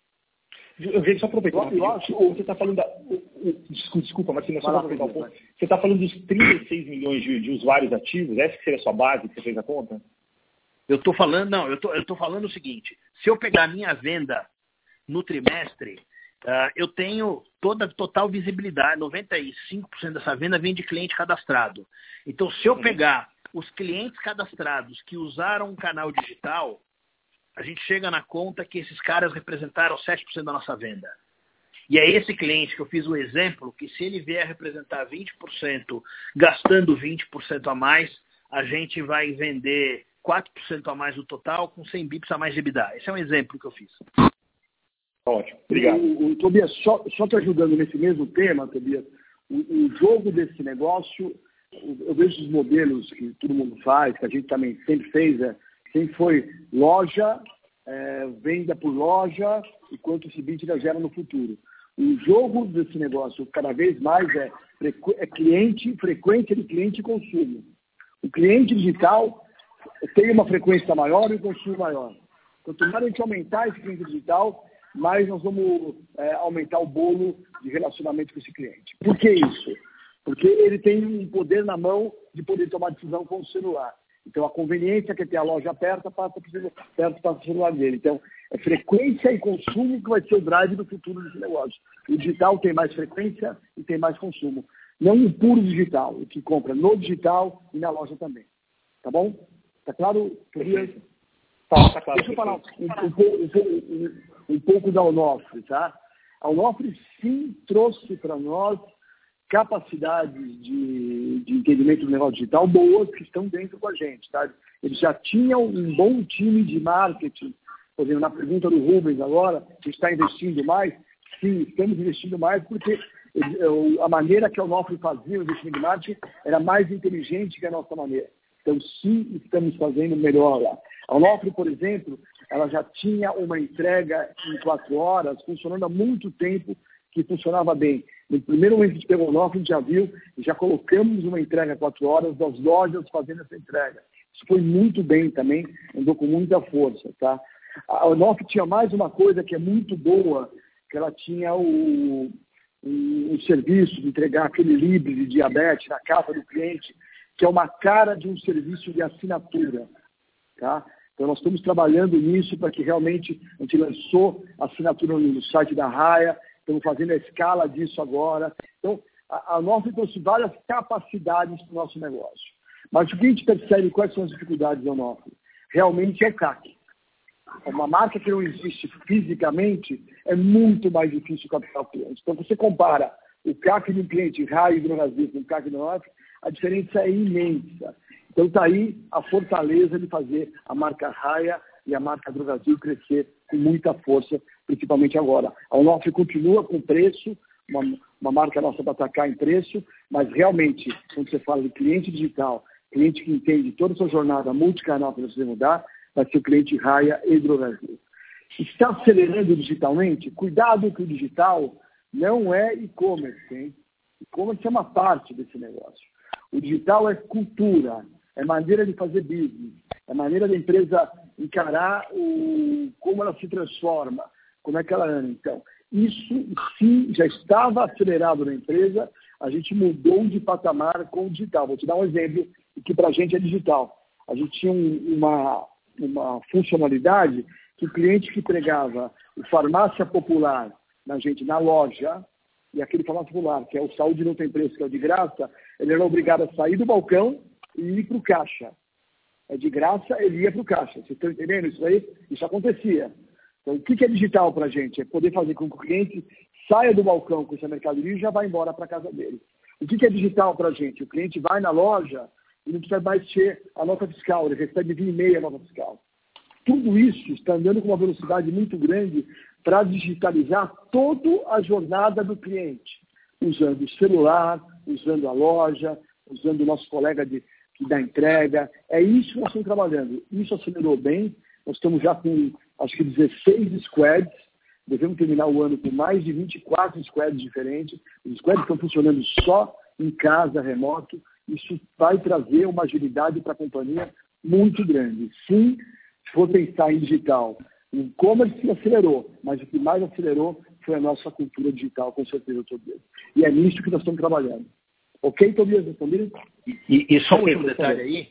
Eu vejo só aproveitar. Eu acho, você está falando da. Desculpa, desculpa Marcelo, só aproveitar um pouco. Você está falando dos trinta e seis milhões de, de usuários ativos, essa que seria a sua base que você fez a conta? Eu estou falando, não, eu tô, eu tô falando o seguinte, se eu pegar a minha venda no trimestre, uh, eu tenho toda total visibilidade, noventa e cinco por cento dessa venda vem de cliente cadastrado. Então, se eu pegar os clientes cadastrados que usaram um canal digital, a gente chega na conta que esses caras representaram sete por cento da nossa venda. E é esse cliente que eu fiz o exemplo, que se ele vier representar vinte por cento, gastando vinte por cento a mais, a gente vai vender quatro por cento a mais do total, com cem bips a mais de EBITDA. Esse é um exemplo que eu fiz. Ótimo, obrigado. O, o, Tobias, só, só te ajudando nesse mesmo tema, Tobias, o, o jogo desse negócio, eu vejo os modelos que todo mundo faz, que a gente também sempre fez, é, sempre foi loja, é, venda por loja, e quanto esse EBITDA gera no futuro. O jogo desse negócio, cada vez mais, é, é cliente, frequência de cliente e consumo. O cliente digital tem uma frequência maior e um consumo maior. Quanto mais a gente aumentar esse cliente digital, mais nós vamos é, aumentar o bolo de relacionamento com esse cliente. Por que isso? Porque ele tem um poder na mão de poder tomar decisão com o celular. Então, a conveniência que é ter a loja perto passa para o celular dele. Então, é frequência e consumo que vai ser o drive do futuro desse negócio. O digital tem mais frequência e tem mais consumo. Não o puro digital, o que compra no digital e na loja também. Tá bom? Tá claro? Perfeito. Tá, tá claro. Deixa eu falar um, um, um, um, um pouco da Onofre, tá? A Onofre, sim, trouxe para nós capacidades de, de entendimento do negócio digital boas que estão dentro com a gente, tá? Eles já tinham um bom time de marketing. Por exemplo, na pergunta do Rubens agora, que está investindo mais, sim, estamos investindo mais porque a maneira que a Onofre fazia o investimento de marketing era mais inteligente que a nossa maneira. Então, sim, estamos fazendo melhor lá. A Onofre, por exemplo, ela já tinha uma entrega em quatro horas, funcionando há muito tempo, que funcionava bem. No primeiro momento que a gente pegou a Onofre, a gente já viu, já colocamos uma entrega em quatro horas das lojas fazendo essa entrega. Isso foi muito bem também, andou com muita força, tá? A Onofre tinha mais uma coisa que é muito boa, que ela tinha o, o, o serviço de entregar aquele livro de diabetes na casa do cliente, que é uma cara de um serviço de assinatura, tá? Então, nós estamos trabalhando nisso para que realmente a gente lançou a assinatura no site da Raia, estamos fazendo a escala disso agora. Então, a, a Onofre trouxe várias capacidades para o nosso negócio. Mas o que a gente percebe, quais são as dificuldades da Onofre? Realmente é o C A C. Uma marca que não existe fisicamente é muito mais difícil captar o cliente. Então, você compara o C A C de um cliente Raia do Brasil com o C A C da Onofre, a diferença é imensa. Então está aí a fortaleza de fazer a marca Raia e a marca Drogasil crescer com muita força, principalmente agora. A Onofre continua com preço, uma, uma marca nossa para atacar em preço, mas realmente, quando você fala de cliente digital, cliente que entende toda a sua jornada multicanal para você mudar, vai ser o cliente Raia e Drogasil. Está acelerando digitalmente? Cuidado que o digital não é e-commerce, hein? E-commerce é uma parte desse negócio. O digital é cultura, é maneira de fazer business, é maneira da empresa encarar o, como ela se transforma, como é que ela anda. Então, isso sim já estava acelerado na empresa, a gente mudou de patamar com o digital. Vou te dar um exemplo que para a gente é digital. A gente tinha um, uma, uma funcionalidade que o cliente que entregava o farmácia popular na gente na loja, e aquele farmácia popular, que é o Saúde Não Tem Preço, que é o de graça, ele era obrigado a sair do balcão e ir para o caixa. É de graça, ele ia para o caixa. Vocês estão entendendo isso aí? Isso acontecia. Então, o que é digital para a gente? É poder fazer com que o cliente saia do balcão com essa mercadoria e já vá embora para a casa dele. O que é digital para a gente? O cliente vai na loja e não precisa mais ter a nota fiscal, ele recebe via e-mail a nota fiscal. Tudo isso está andando com uma velocidade muito grande para digitalizar toda a jornada do cliente, usando o celular, usando a loja, usando o nosso colega de, que dá entrega. É isso que nós estamos trabalhando. Isso acelerou bem. Nós estamos já com, acho que, dezesseis squads. Devemos terminar o ano com mais de vinte e quatro squads diferentes. Os squads estão funcionando só em casa, remoto. Isso vai trazer uma agilidade para a companhia muito grande. Sim, se for pensar em digital, o e-commerce acelerou, mas o que mais acelerou foi a nossa cultura digital, com certeza, Tobias. E é nisso que nós estamos trabalhando. Ok, Tobias? Respondido? E, e só um último detalhe aí,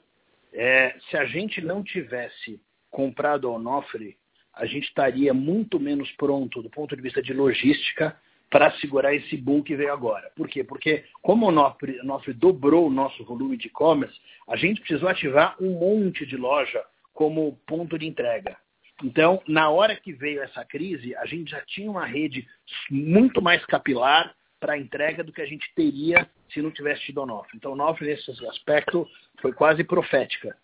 é, se a gente não tivesse comprado a Onofre, a gente estaria muito menos pronto do ponto de vista de logística para segurar esse boom que veio agora. Por quê? Porque como a Onofre, a Onofre dobrou o nosso volume de e-commerce, a gente precisou ativar um monte de loja como ponto de entrega. Então, na hora que veio essa crise, a gente já tinha uma rede muito mais capilar para a entrega do que a gente teria se não tivesse tido a Onofre. Então, a Onofre, nesse aspecto, foi quase profética.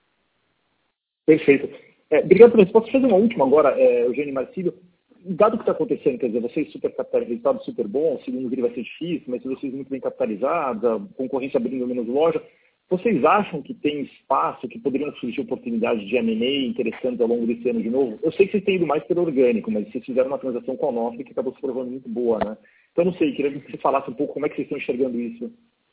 Perfeito. É, obrigado pela resposta. Posso fazer uma última agora, é, Eugênio e Marcílio? Dado o que está acontecendo, quer dizer, vocês super capitalizados, resultado super bom, segundo ele vai ser difícil, mas vocês muito bem capitalizados, a concorrência abrindo menos loja, vocês acham que tem espaço, que poderiam surgir oportunidades de M and A interessantes ao longo desse ano de novo? Eu sei que vocês têm ido mais pelo orgânico, mas vocês fizeram uma transação com a Onofre que acabou se provando muito boa, né? Então, não sei, queria que você falasse um pouco como é que vocês estão enxergando isso.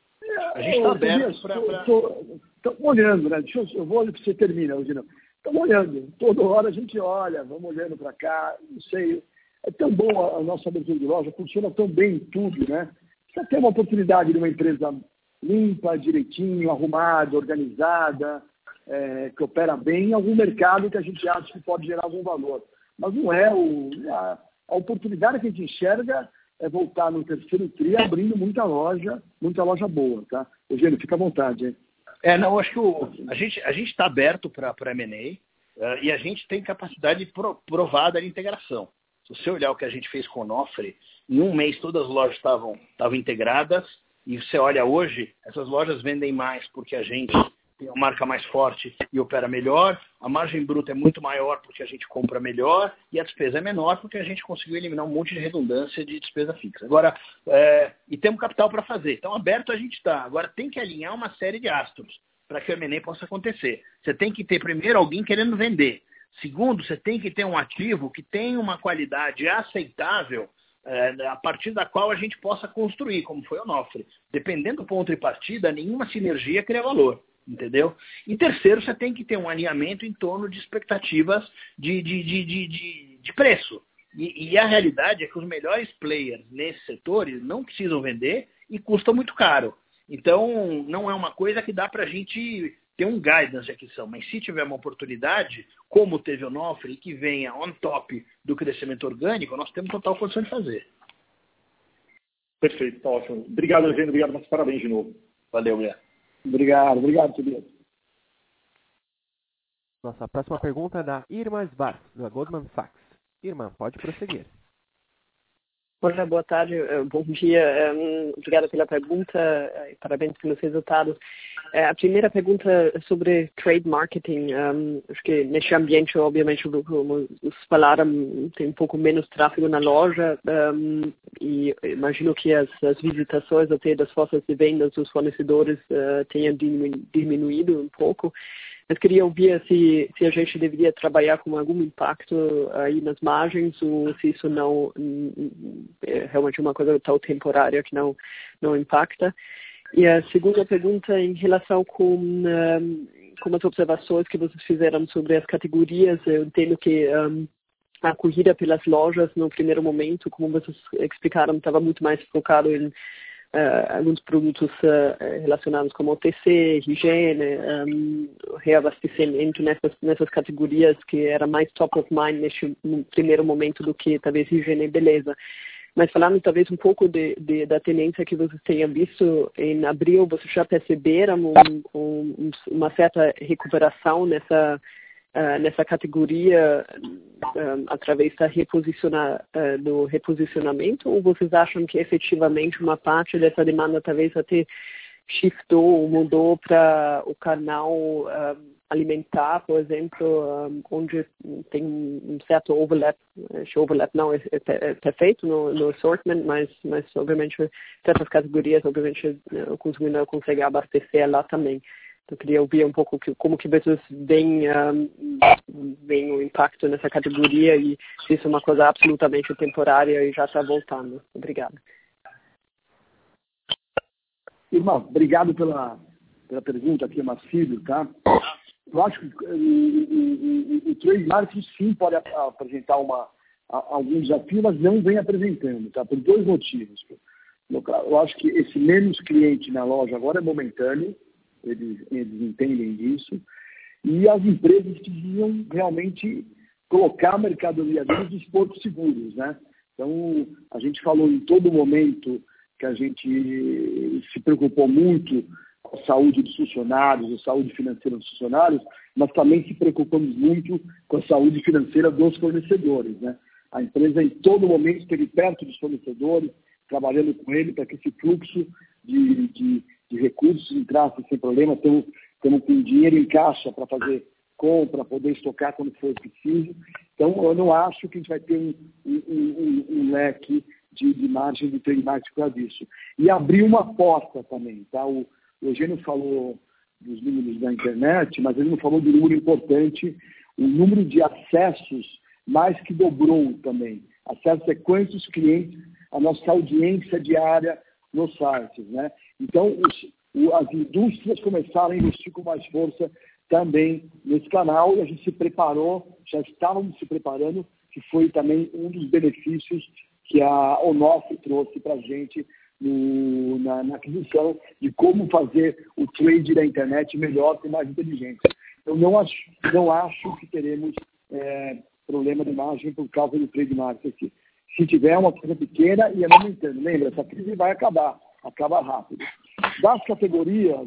A gente está aberto para... Estamos olhando, né? Deixa eu, eu vou olhar para você terminar, Eugênio. Estamos olhando. Toda hora a gente olha, vamos olhando para cá, não sei. É tão bom a nossa abertura de loja, funciona tão bem em tudo, né? Você tem uma oportunidade de uma empresa limpa, direitinho, arrumada, organizada, é, que opera bem em algum mercado que a gente acha que pode gerar algum valor. Mas não é o... A, a oportunidade que a gente enxerga é voltar no terceiro tri abrindo muita loja, muita loja boa, tá? Eugênio, fica à vontade, hein? É, não, acho que o, a gente a gente está aberto para M and A uh, e a gente tem capacidade pro, provada de integração. Se você olhar o que a gente fez com o Onofre, em um mês todas as lojas estavam estavam integradas e você olha hoje, essas lojas vendem mais porque a gente tem uma marca mais forte e opera melhor, a margem bruta é muito maior porque a gente compra melhor e a despesa é menor porque a gente conseguiu eliminar um monte de redundância de despesa fixa. Agora, é, e temos capital para fazer. Então, aberto a gente está. Agora, tem que alinhar uma série de astros para que o M and A possa acontecer. Você tem que ter, primeiro, alguém querendo vender. Segundo, você tem que ter um ativo que tenha uma qualidade aceitável é, a partir da qual a gente possa construir, como foi o Onofre. Dependendo do ponto de partida, nenhuma sinergia cria valor. Entendeu? E terceiro, você tem que ter um alinhamento em torno de expectativas de, de, de, de, de, de preço. E, e a realidade é que os melhores players nesses setores não precisam vender e custam muito caro. Então, não é uma coisa que dá para a gente ter um guidance de aquisição. Mas se tiver uma oportunidade, como teve o Onofre, que venha on top do crescimento orgânico, nós temos total condição de fazer. Perfeito, ótimo. Obrigado, Eugênio. Obrigado, mas parabéns de novo. Valeu, Guilherme. Obrigado, obrigado, Tobias. Nossa próxima pergunta é da Irma Svars, da Goldman Sachs. Irma, pode prosseguir. Olá, boa tarde, bom dia. Obrigada pela pergunta e parabéns pelos resultados. A primeira pergunta é sobre trade marketing. Acho que neste ambiente, obviamente, como vocês falaram, tem um pouco menos tráfego na loja e imagino que as, as visitações até das forças de vendas dos fornecedores tenham diminuído um pouco. Mas queria ouvir se, se a gente deveria trabalhar com algum impacto aí nas margens ou se isso não é realmente uma coisa tão temporária que não, não impacta. E a segunda pergunta em relação com, um, com as observações que vocês fizeram sobre as categorias. Eu entendo que um, a corrida pelas lojas no primeiro momento, como vocês explicaram, estava muito mais focado em Uh, alguns produtos uh, relacionados com O T C, higiene, um, reabastecimento nessas, nessas categorias que era mais top of mind neste primeiro momento do que talvez higiene e beleza. Mas falando talvez um pouco de, de, da tendência que vocês tenham visto em abril, vocês já perceberam um, um, uma certa recuperação nessa Uh, nessa categoria uh, através da reposiciona, uh, do reposicionamento, ou vocês acham que efetivamente uma parte dessa demanda talvez até shiftou ou mudou para o canal uh, alimentar, por exemplo, um, onde tem um certo overlap, esse overlap não é, é perfeito no, no assortment, mas, mas obviamente certas categorias, obviamente o consumidor consegue abastecer lá também. Eu queria ouvir um pouco que, como que vocês veem, um, veem o impacto nessa categoria e se isso é uma coisa absolutamente temporária e já está voltando. Obrigada. Irmão, obrigado pela, pela pergunta aqui, Marcílio, tá? Eu acho que o, o, o, o trade marketing sim pode apresentar uma, algum desafio, mas não vem apresentando, tá? Por dois motivos. Eu acho que esse menos cliente na loja agora é momentâneo. Eles, eles entendem disso, e as empresas deviam realmente colocar a mercadoria deles nos portos seguros, né? Então, a gente falou em todo momento que a gente se preocupou muito com a saúde dos funcionários, a saúde financeira dos funcionários, mas também se preocupamos muito com a saúde financeira dos fornecedores, né? A empresa, em todo momento, esteve perto dos fornecedores, trabalhando com ele para que esse fluxo de, de de recursos entrassem sem problema, estamos com dinheiro em caixa para fazer compra, poder estocar quando for preciso. Então, eu não acho que a gente vai ter um, um, um, um leque de, de margem de trade marketing por causa disso. E abrir uma porta também, tá? O, o Eugênio falou dos números da internet, mas ele não falou de um número importante, o número de acessos mais que dobrou também. Acesso é quantos clientes, a nossa audiência diária nos sites, né? Então, os, o, as indústrias começaram a investir com mais força também nesse canal e a gente se preparou, já estávamos se preparando, que foi também um dos benefícios que a Onofre trouxe para a gente no, na, na aquisição de como fazer o trade da internet melhor e mais inteligente. Eu não acho, não acho que teremos é, problema de margem por causa do trade marketing. Se tiver uma coisa pequena e é momentâneo. Lembra, essa crise vai acabar, acaba rápido. Das categorias,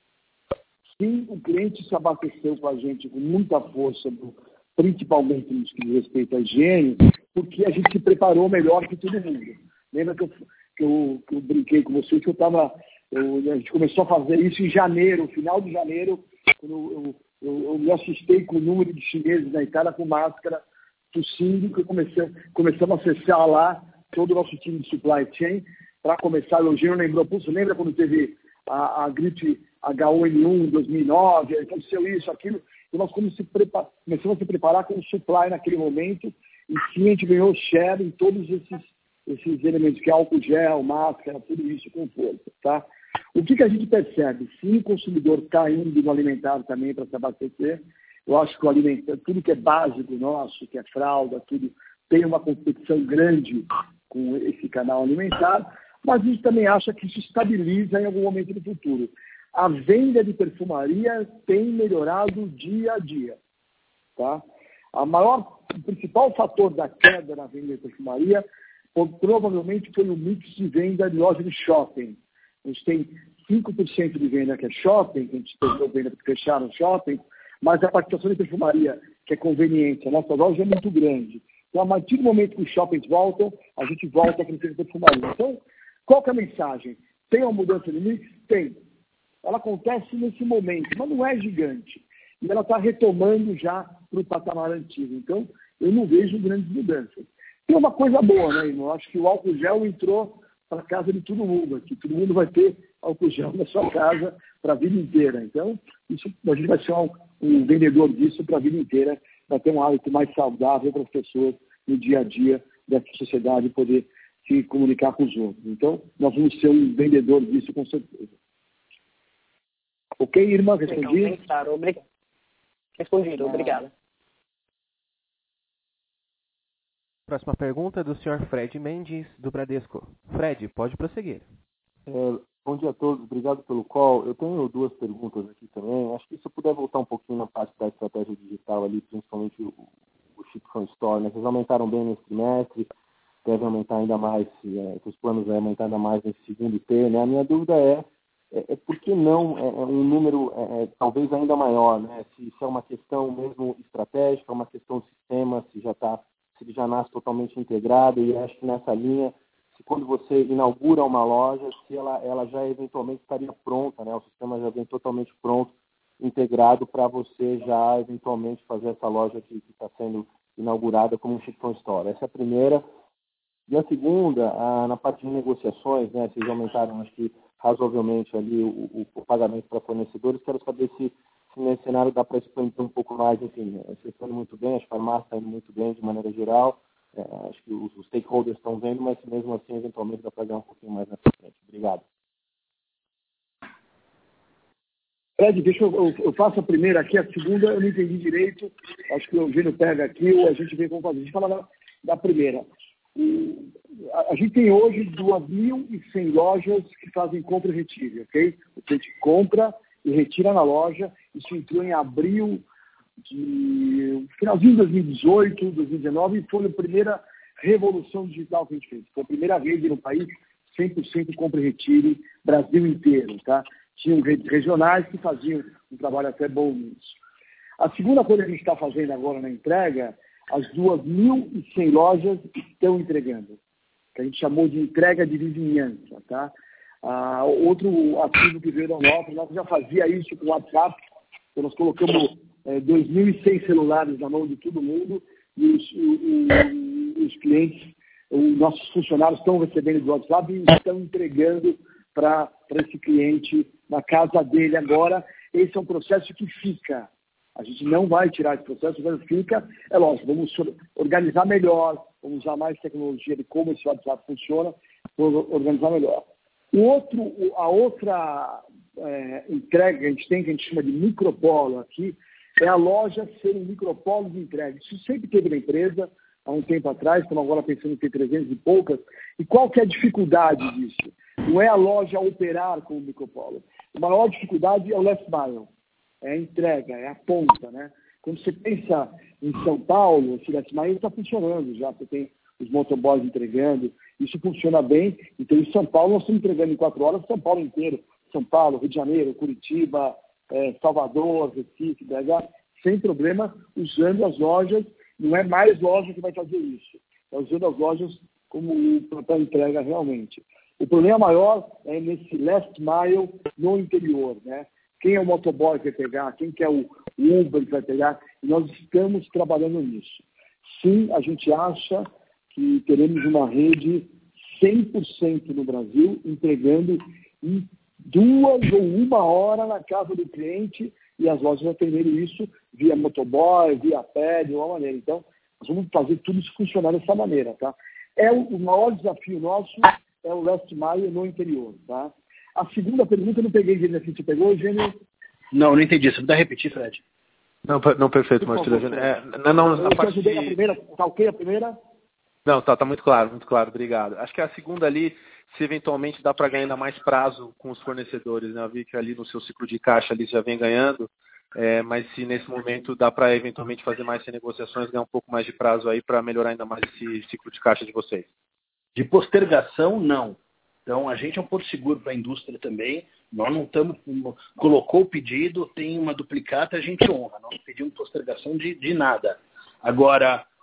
sim, o cliente se abasteceu com a gente com muita força, principalmente no que diz respeito à higiene, porque a gente se preparou melhor que todo mundo. Lembra que eu, que eu, que eu brinquei com você, que eu estava... A gente começou a fazer isso em janeiro, final de janeiro, quando eu, eu, eu me assustei com o número de chineses na Itália com máscara, tossindo, que eu comecei, começamos a acessar lá todo o nosso time de supply chain para começar. O Eugênio lembrou, pulso, lembra quando teve a, a gripe H um N um em dois mil e nove, aconteceu isso, aquilo, e nós começamos a, se preparar, começamos a se preparar com o supply naquele momento, e sim, a gente ganhou share em todos esses, esses elementos, que é álcool gel, máscara, tudo isso com força, tá? O que, que a gente percebe? Sim, o consumidor está indo no alimentar também para se abastecer. Eu acho que o alimento, tudo que é básico nosso, que é fralda, tudo, tem uma competição grande com esse canal alimentar, mas a gente também acha que isso estabiliza em algum momento do futuro. A venda de perfumaria tem melhorado dia a dia. Tá? A maior, o principal fator da queda na venda de perfumaria provavelmente foi o mix de venda de loja de shopping. A gente tem cinco por cento de venda que é shopping, que a gente perdeu venda porque fecharam shopping, mas a participação de perfumaria, que é conveniente, a nossa loja é muito grande. Então, a partir do momento que os shoppings voltam, a gente volta a crescer perfumaria. Então, qual que é a mensagem? Tem uma mudança de mix? Tem. Ela acontece nesse momento, mas não é gigante. E ela está retomando já para o patamar antigo. Então, eu não vejo grandes mudanças. Tem uma coisa boa, né, irmão? Acho que o álcool gel entrou para a casa de todo mundo aqui. Todo mundo vai ter álcool gel na sua casa para a vida inteira. Então, isso, a gente vai ser um, um vendedor disso para a vida inteira, para ter um hábito mais saudável para as pessoas no dia a dia dessa sociedade poder se comunicar com os outros. Então, nós vamos ser um vendedor disso com certeza. Ok, irmã? Respondi? Então, claro, obrigado. Respondido, obrigada. Próxima pergunta é do senhor Fred Mendes, do Bradesco. Fred, pode prosseguir. É, bom dia a todos, obrigado pelo call. Eu tenho duas perguntas aqui também. Acho que se eu puder voltar um pouquinho na parte da estratégia digital ali, principalmente o, o Ship from Store, né? Vocês aumentaram bem nesse trimestre, devem aumentar ainda mais, é, os planos vão aumentar ainda mais nesse segundo T, né? A minha dúvida é, é, é por que não é, é um número é, é, talvez ainda maior, né? Se, se é uma questão mesmo estratégica, uma questão de sistema, se já está, se ele já nasce totalmente integrado, e acho que nessa linha, se quando você inaugura uma loja, se ela, ela já eventualmente estaria pronta, né? O sistema já vem totalmente pronto, integrado para você já eventualmente fazer essa loja que está sendo inaugurada como um Ship from Store. Essa é a primeira. E a segunda, a, na parte de negociações, né, vocês aumentaram, acho que, razoavelmente ali o, o, o pagamento para fornecedores. Quero saber se, se nesse cenário dá para expandir um pouco mais. Enfim, vocês estão indo muito bem, as farmácias estão indo muito bem de maneira geral. É, acho que os, os stakeholders estão vendo, mas mesmo assim, eventualmente, dá para ganhar um pouquinho mais nessa frente. Obrigado. Fred, deixa eu, eu, eu faço a primeira aqui, a segunda eu não entendi direito. Acho que o Eugênio pega aqui ou a gente vê como fazer. A gente fala da, da primeira. A gente tem hoje duas mil e cem lojas que fazem compra e retiro, ok? A gente compra e retira na loja. Isso entrou em abril de finalzinho de dois mil e dezoito, dois mil e dezenove, e foi a primeira revolução digital que a gente fez. Foi a primeira rede no país, cem por cento compra e retiro, Brasil inteiro, tá? Tinham redes regionais que faziam um trabalho até bom nisso. A segunda coisa que a gente está fazendo agora na entrega, as duas mil e cem lojas estão entregando, que a gente chamou de entrega de vizinhança, tá? Ah, outro ativo que veio da Europa, nós já fazia isso com o WhatsApp, então nós colocamos é, dois mil e cem celulares na mão de todo mundo e os, os, os clientes, os nossos funcionários estão recebendo do WhatsApp e estão entregando para esse cliente na casa dele agora. Esse é um processo que fica. A gente não vai tirar esse processo, mas fica, é lógico, vamos organizar melhor, vamos usar mais tecnologia de como esse WhatsApp funciona, vamos organizar melhor. O outro, a outra é, entrega que a gente tem, que a gente chama de micropolo aqui, é a loja ser um micropolo de entrega. Isso sempre teve na empresa, há um tempo atrás, estamos agora pensando em ter trezentas e poucas. E qual que é a dificuldade disso? Não é a loja operar como micropolo. A maior dificuldade é o last mile. É a entrega, é a ponta, né? Quando você pensa em São Paulo, esse last mile está funcionando já. Você tem os motoboys entregando, isso funciona bem. Então, em São Paulo, nós estamos entregando em quatro horas São Paulo inteiro. São Paulo, Rio de Janeiro, Curitiba, é, Salvador, Recife, B H, sem problema, usando as lojas. Não é mais loja que vai fazer isso. É usando as lojas como para entrega realmente. O problema maior é nesse last mile no interior, né? Quem é o motoboy que vai pegar, quem que é o Uber que vai pegar, e nós estamos trabalhando nisso. Sim, a gente acha que teremos uma rede cem por cento no Brasil, entregando em duas ou uma hora na casa do cliente, e as lojas atendendo isso via motoboy, via pé, de uma maneira. Então, nós vamos fazer tudo isso funcionar dessa maneira, tá? É o, o maior desafio nosso é o last mile no interior, tá? A segunda pergunta eu não peguei, Gênio, assim, você pegou, Gênio? Não, não entendi. Você puder repetir, Fred? Não, não perfeito, Marcelo. É, não, não, eu a parte ajudei de... a primeira, tá ok a primeira? Não, tá, tá muito claro, muito claro, obrigado. Acho que a segunda ali, se eventualmente dá para ganhar ainda mais prazo com os fornecedores, né? Eu vi que ali no seu ciclo de caixa ali já vem ganhando, é, mas se nesse momento dá para eventualmente fazer mais negociações, ganhar um pouco mais de prazo aí para melhorar ainda mais esse ciclo de caixa de vocês. De postergação, não. Então, a gente é um porto seguro para a indústria também. Nós não estamos... Colocou o pedido, tem uma duplicata, a gente honra. Não pedimos postergação de, de nada. Agora,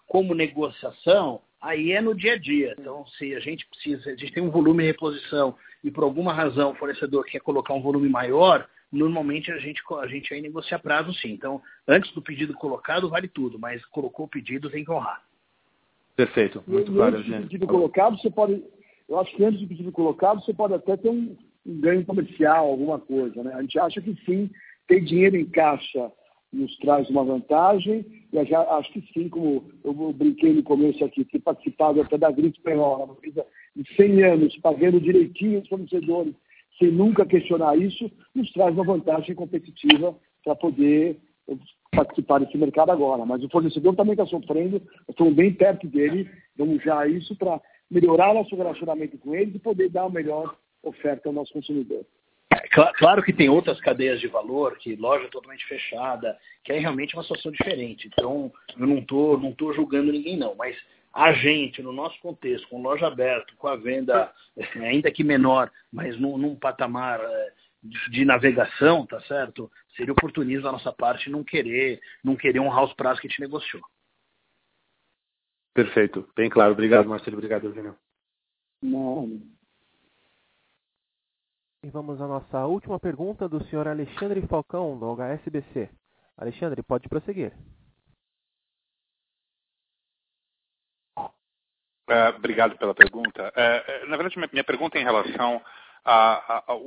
como negociação, aí é no dia a dia. Então, se a gente precisa, a gente tem um volume de reposição e por alguma razão o fornecedor quer colocar um volume maior, normalmente a gente, a gente vai negociar prazo sim. Então, antes do pedido colocado, vale tudo, mas colocou o pedido, tem que honrar. Perfeito, muito e, claro, antes Eugênio. do pedido colocado, você pode, eu acho que antes do pedido colocado, você pode até ter um, um ganho comercial, alguma coisa, né? A gente acha que sim, ter dinheiro em caixa nos traz uma vantagem, e eu já acho que sim, como eu brinquei no começo aqui, ter participado até da gripe espanhola, uma coisa de cem anos, pagando direitinho os fornecedores, sem nunca questionar isso, nos traz uma vantagem competitiva para poder participar desse mercado agora. Mas o fornecedor também está sofrendo, estamos bem perto dele, vamos já a isso para melhorar nosso relacionamento com eles e poder dar a melhor oferta ao nosso consumidor. Claro que tem outras cadeias de valor, que loja totalmente fechada, que é realmente uma situação diferente. Então, eu não estou não tô julgando ninguém, não. Mas a gente, no nosso contexto, com loja aberta, com a venda, ainda que menor, mas num, num patamar de, de navegação, tá certo? Seria oportunismo da nossa parte não querer, não querer honrar os prazos que a gente negociou. Perfeito, bem claro. Obrigado, Marcelo. Obrigado, Eugênio. Não. E vamos à nossa última pergunta do senhor Alexandre Falcão, do H S B C. Alexandre, pode prosseguir. Uh, obrigado pela pergunta. Uh, na verdade, minha, minha pergunta é em relação à a, a,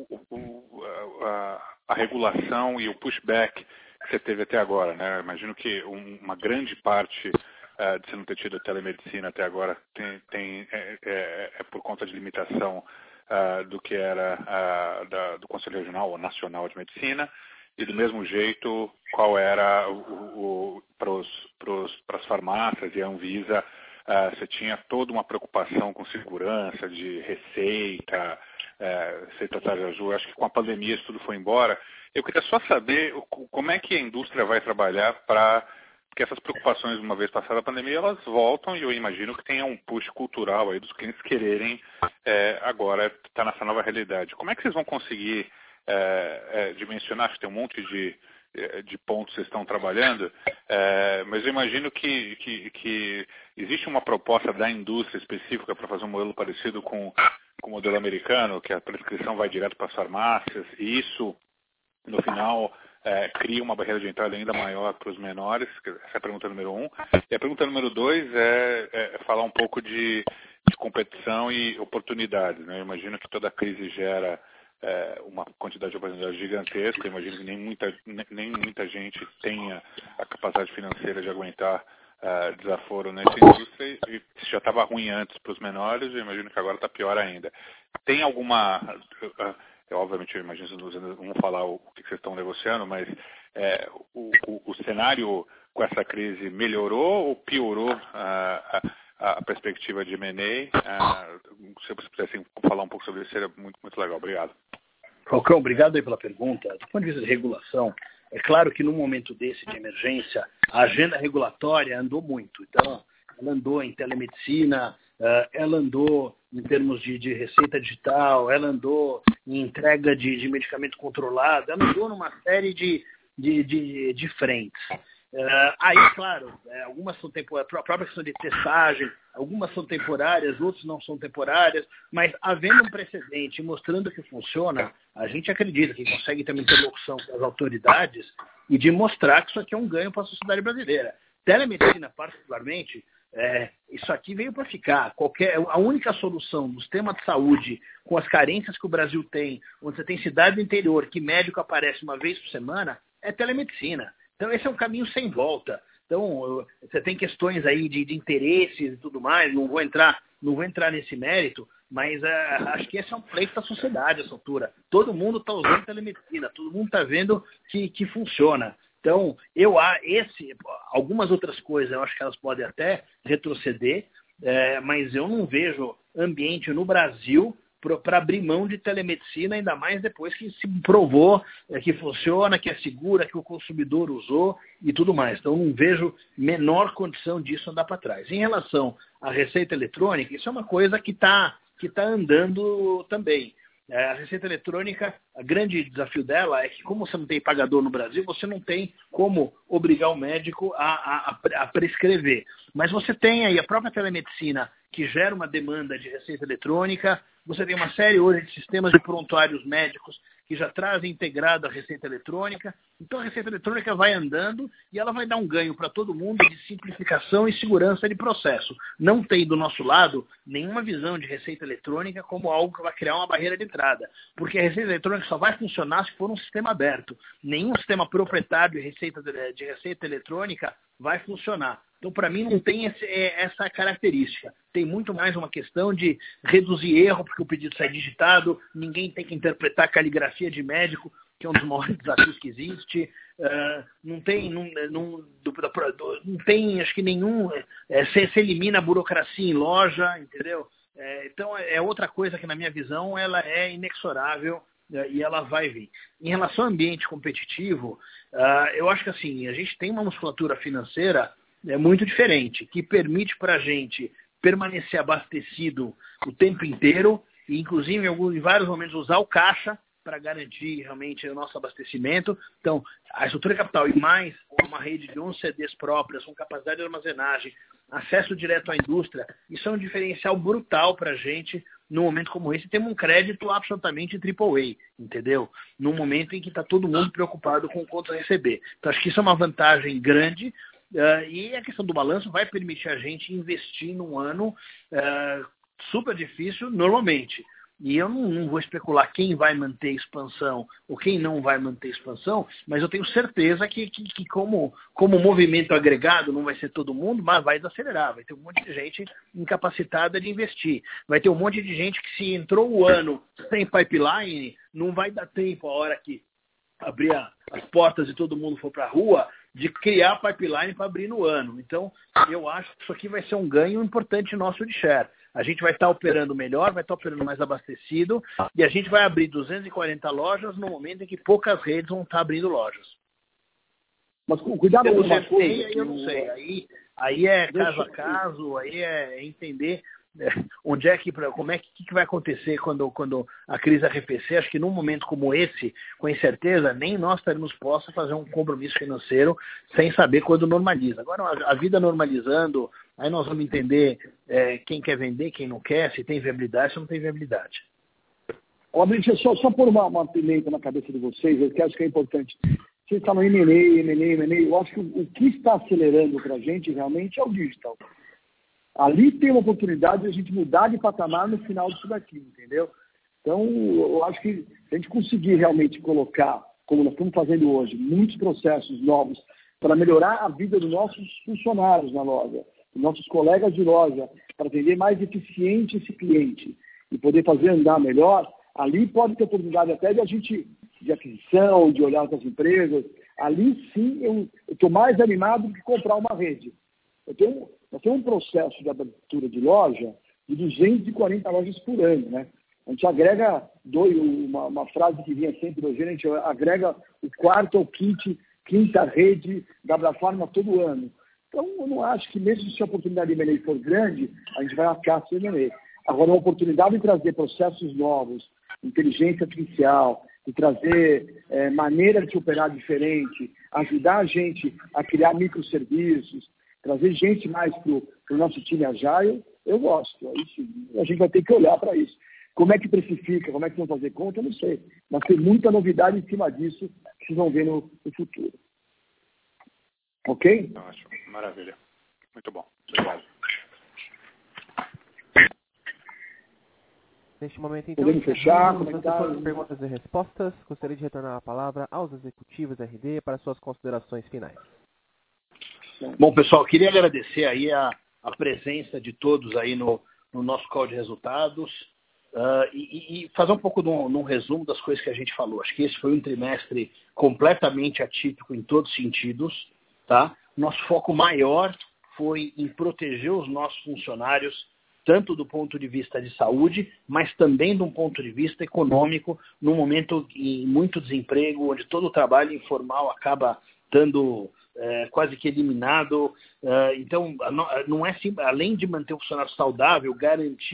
a, a regulação e o pushback que você teve até agora, né? Eu imagino que um, uma grande parte uh, de você não ter tido telemedicina até agora tem, tem, é, é, é por conta de limitação Uh, do que era uh, da, do Conselho Regional ou Nacional de Medicina, e do mesmo jeito qual era o, o, para as farmácias e a Anvisa, uh, você tinha toda uma preocupação com segurança de receita, uh, receita tarja azul. Acho que com a pandemia isso tudo foi embora. Eu queria só saber o, como é que a indústria vai trabalhar para porque essas preocupações, uma vez passada a pandemia, elas voltam e eu imagino que tenha um push cultural aí dos clientes quererem é, agora estar nessa nova realidade. Como é que vocês vão conseguir é, é, dimensionar? Acho que tem um monte de, de pontos que vocês estão trabalhando, é, mas eu imagino que, que, que existe uma proposta da indústria específica para fazer um modelo parecido com, com o modelo americano, que a prescrição vai direto para as farmácias e isso, no final... É, cria uma barreira de entrada ainda maior para os menores. Essa é a pergunta número um. E a pergunta número dois é, é falar um pouco de, de competição e oportunidades, né? Eu imagino que toda crise gera é, uma quantidade de oportunidades gigantesca. Eu imagino que nem muita, nem muita gente tenha a capacidade financeira de aguentar uh, desaforo nessa indústria. E se já estava ruim antes para os menores, eu imagino que agora está pior ainda. Tem alguma... Uh, Eu, obviamente, eu imagino que vocês não vão falar o que vocês estão negociando, mas é, o, o, o cenário com essa crise melhorou ou piorou a, a, a perspectiva de M and A? Se vocês pudessem falar um pouco sobre isso, seria muito, muito legal. Obrigado. Falcão, obrigado aí pela pergunta. Do ponto de vista de regulação, é claro que num momento desse de emergência, a agenda regulatória andou muito. Então, ela andou em telemedicina, ela andou em termos de, de receita digital, ela andou em entrega de, de medicamento controlado, ela andou numa série de, de, de, de frentes. Uh, aí, claro, é, algumas são temporárias, a própria questão de testagem, algumas são temporárias, outras não são temporárias, mas havendo um precedente mostrando que funciona, a gente acredita que consegue ter uma interlocução com as autoridades e de mostrar que isso aqui é um ganho para a sociedade brasileira. Telemedicina, particularmente, É, isso aqui veio para ficar. Qualquer, a única solução do sistema de saúde, com as carências que o Brasil tem, onde você tem cidade do interior, que médico aparece uma vez por semana, é telemedicina. Então esse é um caminho sem volta. Então você tem questões aí de, de interesses e tudo mais, não vou entrar, não vou entrar nesse mérito, mas uh, acho que esse é um pleito da sociedade a essa altura. Todo mundo está usando telemedicina, todo mundo está vendo que, que funciona. Então, eu há esse, algumas outras coisas, eu acho que elas podem até retroceder, é, mas eu não vejo ambiente no Brasil para abrir mão de telemedicina, ainda mais depois que se provou é, que funciona, que é segura, que o consumidor usou e tudo mais. Então, não vejo menor condição disso andar para trás. Em relação à receita eletrônica, isso é uma coisa que está que tá andando também. A receita eletrônica, o grande desafio dela é que, como você não tem pagador no Brasil, você não tem como obrigar o médico a, a, a prescrever. Mas você tem aí a própria telemedicina, que gera uma demanda de receita eletrônica. Você tem uma série hoje de sistemas de prontuários médicos que já trazem integrada a receita eletrônica. Então a receita eletrônica vai andando e ela vai dar um ganho para todo mundo de simplificação e segurança de processo. Não tem do nosso lado nenhuma visão de receita eletrônica como algo que vai criar uma barreira de entrada, porque a receita eletrônica só vai funcionar se for um sistema aberto. Nenhum sistema proprietário de receita, de receita eletrônica vai funcionar. Então, para mim, não tem esse, essa característica. Tem muito mais uma questão de reduzir erro, porque o pedido sai digitado, ninguém tem que interpretar a caligrafia de médico, que é um dos maiores desafios que existe. Uh, não tem, não, não, do, do, não tem, acho que nenhum... É, se, se elimina a burocracia em loja, entendeu? É, então, é outra coisa que, na minha visão, ela é inexorável é, e ela vai vir. Em relação ao ambiente competitivo, uh, eu acho que, assim, a gente tem uma musculatura financeira é muito diferente, que permite para a gente permanecer abastecido o tempo inteiro e, inclusive, em, alguns, em vários momentos, usar o caixa para garantir realmente o nosso abastecimento. Então, a estrutura capital e mais uma rede de onze C Ds próprias, com capacidade de armazenagem, acesso direto à indústria, isso é um diferencial brutal para a gente num momento como esse. Temos um crédito absolutamente triple A, entendeu? Num momento em que está todo mundo preocupado com contas a receber. Então, acho que isso é uma vantagem grande. Uh, e a questão do balanço vai permitir a gente investir num ano uh, super difícil normalmente. E eu não, não vou especular quem vai manter expansão ou quem não vai manter expansão, mas eu tenho certeza que, que, que como, como movimento agregado, não vai ser todo mundo, mas vai desacelerar. Vai ter um monte de gente incapacitada de investir. Vai ter um monte de gente que, se entrou o ano sem pipeline, não vai dar tempo a hora que abrir as portas e todo mundo for para a rua, de criar pipeline para abrir no ano. Então, eu acho que isso aqui vai ser um ganho importante nosso de share. A gente vai estar operando melhor, vai estar operando mais abastecido, e a gente vai abrir duzentas e quarenta lojas no momento em que poucas redes vão estar abrindo lojas. Mas cuidado com uma coisa... Aí eu não sei. Aí, aí é caso a caso, aí é entender... onde é que, como é que, que vai acontecer quando, quando a crise arrefecer. Acho que num momento como esse, com incerteza, nem nós estaremos postos a fazer um compromisso financeiro sem saber quando normaliza. Agora, a, a vida normalizando, aí nós vamos entender é, quem quer vender, quem não quer, se tem viabilidade, se não tem viabilidade. Ó, deixa eu só, só pôr uma, uma pimenta na cabeça de vocês, eu que acho que é importante. Vocês falam M and A, M and A, M and A, eu acho que o, o que está acelerando para a gente realmente é o digital. Ali tem uma oportunidade de a gente mudar de patamar no final disso daqui, entendeu? Então, eu acho que se a gente conseguir realmente colocar, como nós estamos fazendo hoje, muitos processos novos para melhorar a vida dos nossos funcionários na loja, dos nossos colegas de loja, para atender mais eficiente esse cliente e poder fazer andar melhor, ali pode ter oportunidade até de a gente, de aquisição, de olhar outras empresas. Ali sim eu estou mais animado do que comprar uma rede. Eu tenho... Nós temos um processo de abertura de loja de duzentas e quarenta lojas por ano, né? A gente agrega, dois, uma, uma frase que vinha sempre do Eugênio, a gente agrega o quarto ou quinto, quinta rede da Abrafarma todo ano. Então, eu não acho que mesmo se a oportunidade de M and A for grande, a gente vai à caça de M and A. Agora, a oportunidade de trazer processos novos, inteligência artificial, de trazer é, maneira de operar diferente, ajudar a gente a criar microserviços, trazer gente mais para o nosso time agile, eu gosto. Aí sim, a gente vai ter que olhar para isso. Como é que precifica, como é que vão fazer conta, eu não sei. Mas tem muita novidade em cima disso que vocês vão ver no, no futuro. Ok? Ótimo, maravilha. Muito bom. Obrigado. Neste momento, então, podemos fechar, comentar perguntas e respostas. Gostaria de retornar a palavra aos executivos R D para suas considerações finais. Bom, pessoal, queria agradecer aí a, a presença de todos aí no, no nosso call de resultados uh, e, e fazer um pouco de um, de um resumo das coisas que a gente falou. Acho que esse foi um trimestre completamente atípico em todos os sentidos, tá? Nosso foco maior foi em proteger os nossos funcionários, tanto do ponto de vista de saúde, mas também de um ponto de vista econômico, num momento de muito desemprego, onde todo o trabalho informal acaba dando... É, quase que eliminado. É, então, não é assim, além de manter o funcionário saudável, garantir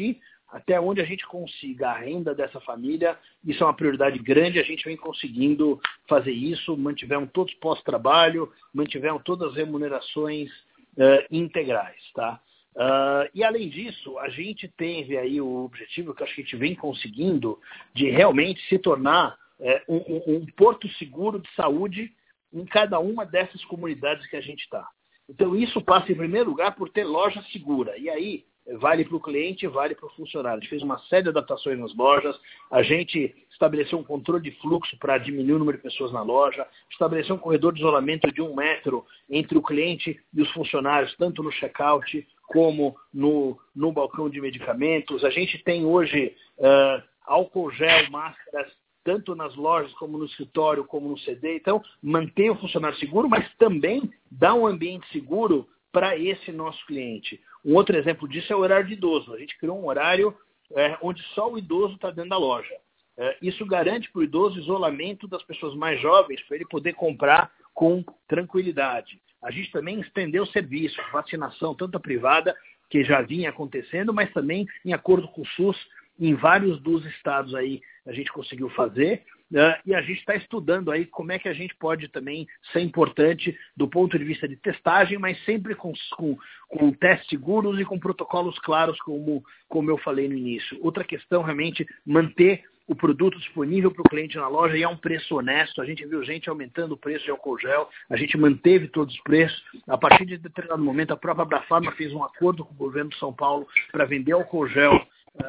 até onde a gente consiga a renda dessa família, isso é uma prioridade grande, a gente vem conseguindo fazer isso, mantivemos todos pós-trabalho, mantivemos todas as remunerações uh, integrais, tá? Uh, e além disso, a gente teve aí o objetivo, que eu acho que a gente vem conseguindo, de realmente se tornar uh, um, um, um porto seguro de saúde em cada uma dessas comunidades que a gente está. Então isso passa em primeiro lugar por ter loja segura, e aí vale para o cliente, vale para o funcionário. A gente fez uma série de adaptações nas lojas, a gente estabeleceu um controle de fluxo para diminuir o número de pessoas na loja, estabeleceu um corredor de isolamento de um metro entre o cliente e os funcionários, tanto no check-out como no, no balcão de medicamentos. A gente tem hoje uh, álcool gel, máscaras, tanto nas lojas como no escritório, como no C D. Então, mantém o funcionário seguro, mas também dá um ambiente seguro para esse nosso cliente. Um outro exemplo disso é o horário de idoso. A gente criou um horário é, onde só o idoso está dentro da loja. É, isso garante para o idoso isolamento das pessoas mais jovens, para ele poder comprar com tranquilidade. A gente também estendeu o serviço, vacinação, tanto a privada, que já vinha acontecendo, mas também em acordo com o SUS, em vários dos estados aí a gente conseguiu fazer. Uh, e a gente está estudando aí como é que a gente pode também ser importante do ponto de vista de testagem, mas sempre com, com, com testes seguros e com protocolos claros, como, como eu falei no início. Outra questão, realmente, manter o produto disponível para o cliente na loja e a um preço honesto. A gente viu gente aumentando o preço de álcool gel, a gente manteve todos os preços. A partir de determinado momento, a própria Abrafarma fez um acordo com o governo de São Paulo para vender álcool gel,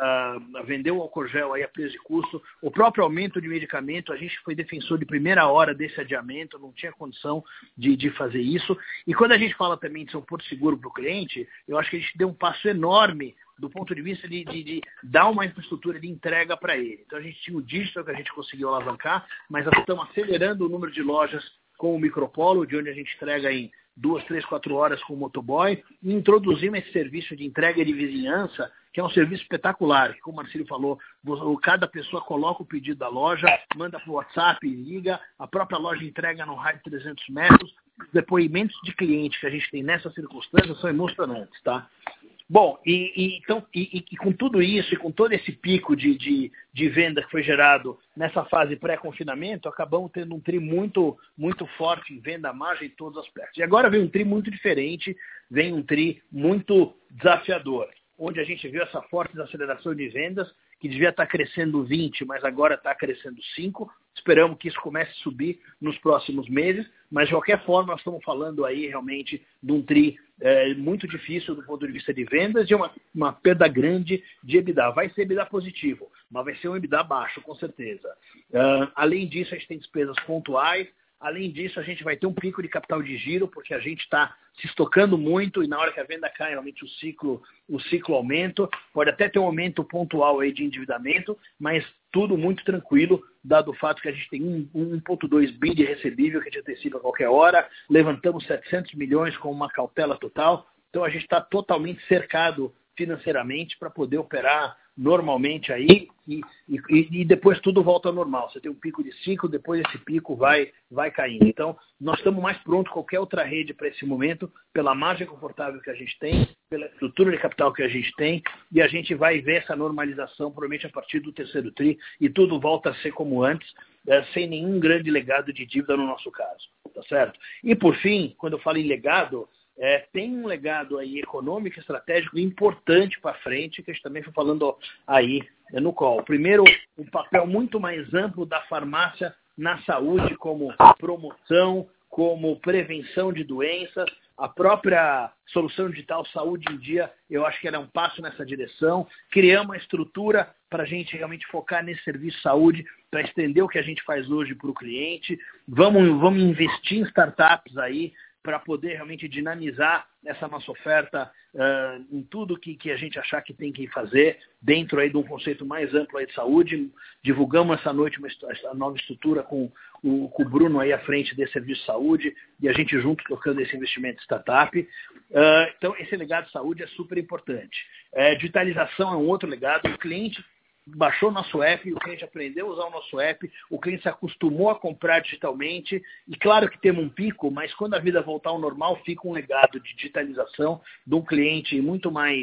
Uh, vendeu o álcool gel aí a preço de custo. O próprio aumento de medicamento, a gente foi defensor de primeira hora desse adiamento, não tinha condição de, de fazer isso. E quando a gente fala também de ser um porto seguro para o cliente, eu acho que a gente deu um passo enorme do ponto de vista de, de, de dar uma infraestrutura de entrega para ele. Então a gente tinha o digital que a gente conseguiu alavancar, mas nós estamos acelerando o número de lojas com o Micropolo, de onde a gente entrega em duas, três, quatro horas com o motoboy, e introduzimos esse serviço de entrega de vizinhança, que é um serviço espetacular, que, como o Marcílio falou, cada pessoa coloca o pedido da loja, manda para o WhatsApp, liga, a própria loja entrega no raio de trezentos metros. Os depoimentos de cliente que a gente tem nessas circunstâncias são emocionantes, tá? Bom, e, e, então, e, e com tudo isso, e com todo esse pico de, de, de venda que foi gerado nessa fase pré-confinamento, acabamos tendo um tri muito, muito forte em venda, margem em todos os aspectos. E agora vem um tri muito diferente, vem um tri muito desafiador, onde a gente viu essa forte desaceleração de vendas, que devia estar crescendo vinte, mas agora está crescendo cinco. Esperamos que isso comece a subir nos próximos meses, mas de qualquer forma nós estamos falando aí realmente de um tri é, muito difícil do ponto de vista de vendas e uma, uma perda grande de EBITDA. Vai ser EBITDA positivo, mas vai ser um EBITDA baixo, com certeza. Uh, além disso, a gente tem despesas pontuais. Além disso, a gente vai ter um pico de capital de giro, porque a gente está se estocando muito e na hora que a venda cai, realmente o ciclo, o ciclo aumenta. Pode até ter um aumento pontual aí de endividamento, mas tudo muito tranquilo, dado o fato que a gente tem um vírgula dois bi de recebível que a gente antecipa a qualquer hora, levantamos setecentos milhões com uma cautela total, então a gente está totalmente cercado financeiramente para poder operar normalmente aí e, e, e depois tudo volta ao normal. Você tem um pico de ciclo, depois esse pico vai, vai caindo. Então, nós estamos mais prontos que qualquer outra rede para esse momento, pela margem confortável que a gente tem, pela estrutura de capital que a gente tem, e a gente vai ver essa normalização provavelmente a partir do terceiro tri e tudo volta a ser como antes, é, sem nenhum grande legado de dívida no nosso caso. Tá certo? E por fim, quando eu falo em legado, É, tem um legado aí econômico, estratégico importante para frente, que a gente também foi falando aí no call. Primeiro, um papel muito mais amplo da farmácia na saúde, como promoção, como prevenção de doenças. A própria solução digital Saúde em Dia, eu acho que era um passo nessa direção. Criamos uma estrutura para a gente realmente focar nesse serviço de saúde, para estender o que a gente faz hoje para o cliente. Vamos, vamos investir em startups aí, para poder realmente dinamizar essa nossa oferta uh, em tudo que, que a gente achar que tem que fazer, dentro aí de um conceito mais amplo aí de saúde. Divulgamos essa noite uma, essa nova estrutura com o, com o Bruno aí à frente desse serviço de saúde, e a gente junto tocando esse investimento de startup. Uh, então, esse legado de saúde é super importante. Uh, digitalização é um outro legado. O cliente baixou o nosso app, o cliente aprendeu a usar o nosso app, o cliente se acostumou a comprar digitalmente, e claro que temos um pico, mas quando a vida voltar ao normal, fica um legado de digitalização de um cliente muito mais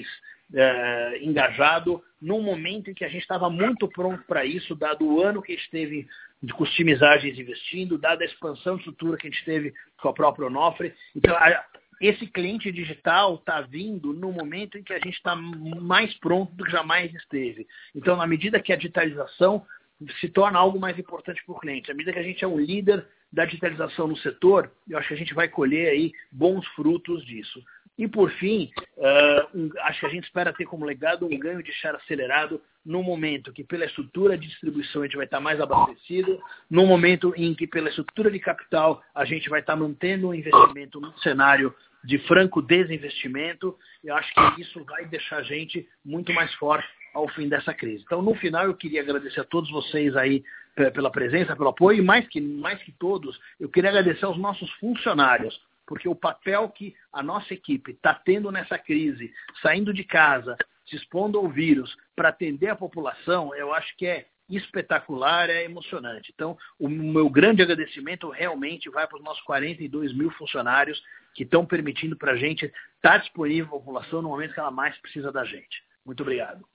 é, engajado, num momento em que a gente estava muito pronto para isso, dado o ano que a gente teve de customizagens investindo, dada a expansão de estrutura que a gente teve com a própria Onofre. Então, a, esse cliente digital está vindo no momento em que a gente está mais pronto do que jamais esteve. Então, na medida que a digitalização se torna algo mais importante para o cliente, à medida que a gente é um líder da digitalização no setor, eu acho que a gente vai colher aí bons frutos disso. E, por fim, uh, um, acho que a gente espera ter como legado um ganho de share acelerado no momento que, pela estrutura de distribuição, a gente vai estar mais abastecido, no momento em que, pela estrutura de capital, a gente vai estar mantendo o investimento num cenário de franco desinvestimento. Eu acho que isso vai deixar a gente muito mais forte ao fim dessa crise. Então, no final, eu queria agradecer a todos vocês aí pela presença, pelo apoio, e mais que, mais que todos, eu queria agradecer aos nossos funcionários, porque o papel que a nossa equipe está tendo nessa crise, saindo de casa, se expondo ao vírus, para atender a população, eu acho que é espetacular, é emocionante. Então, o meu grande agradecimento realmente vai para os nossos quarenta e dois mil funcionários que estão permitindo para a gente estar disponível à população no momento que ela mais precisa da gente. Muito obrigado.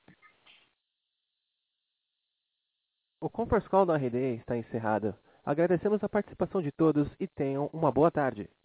O Conference Call da R D está encerrado. Agradecemos a participação de todos e tenham uma boa tarde.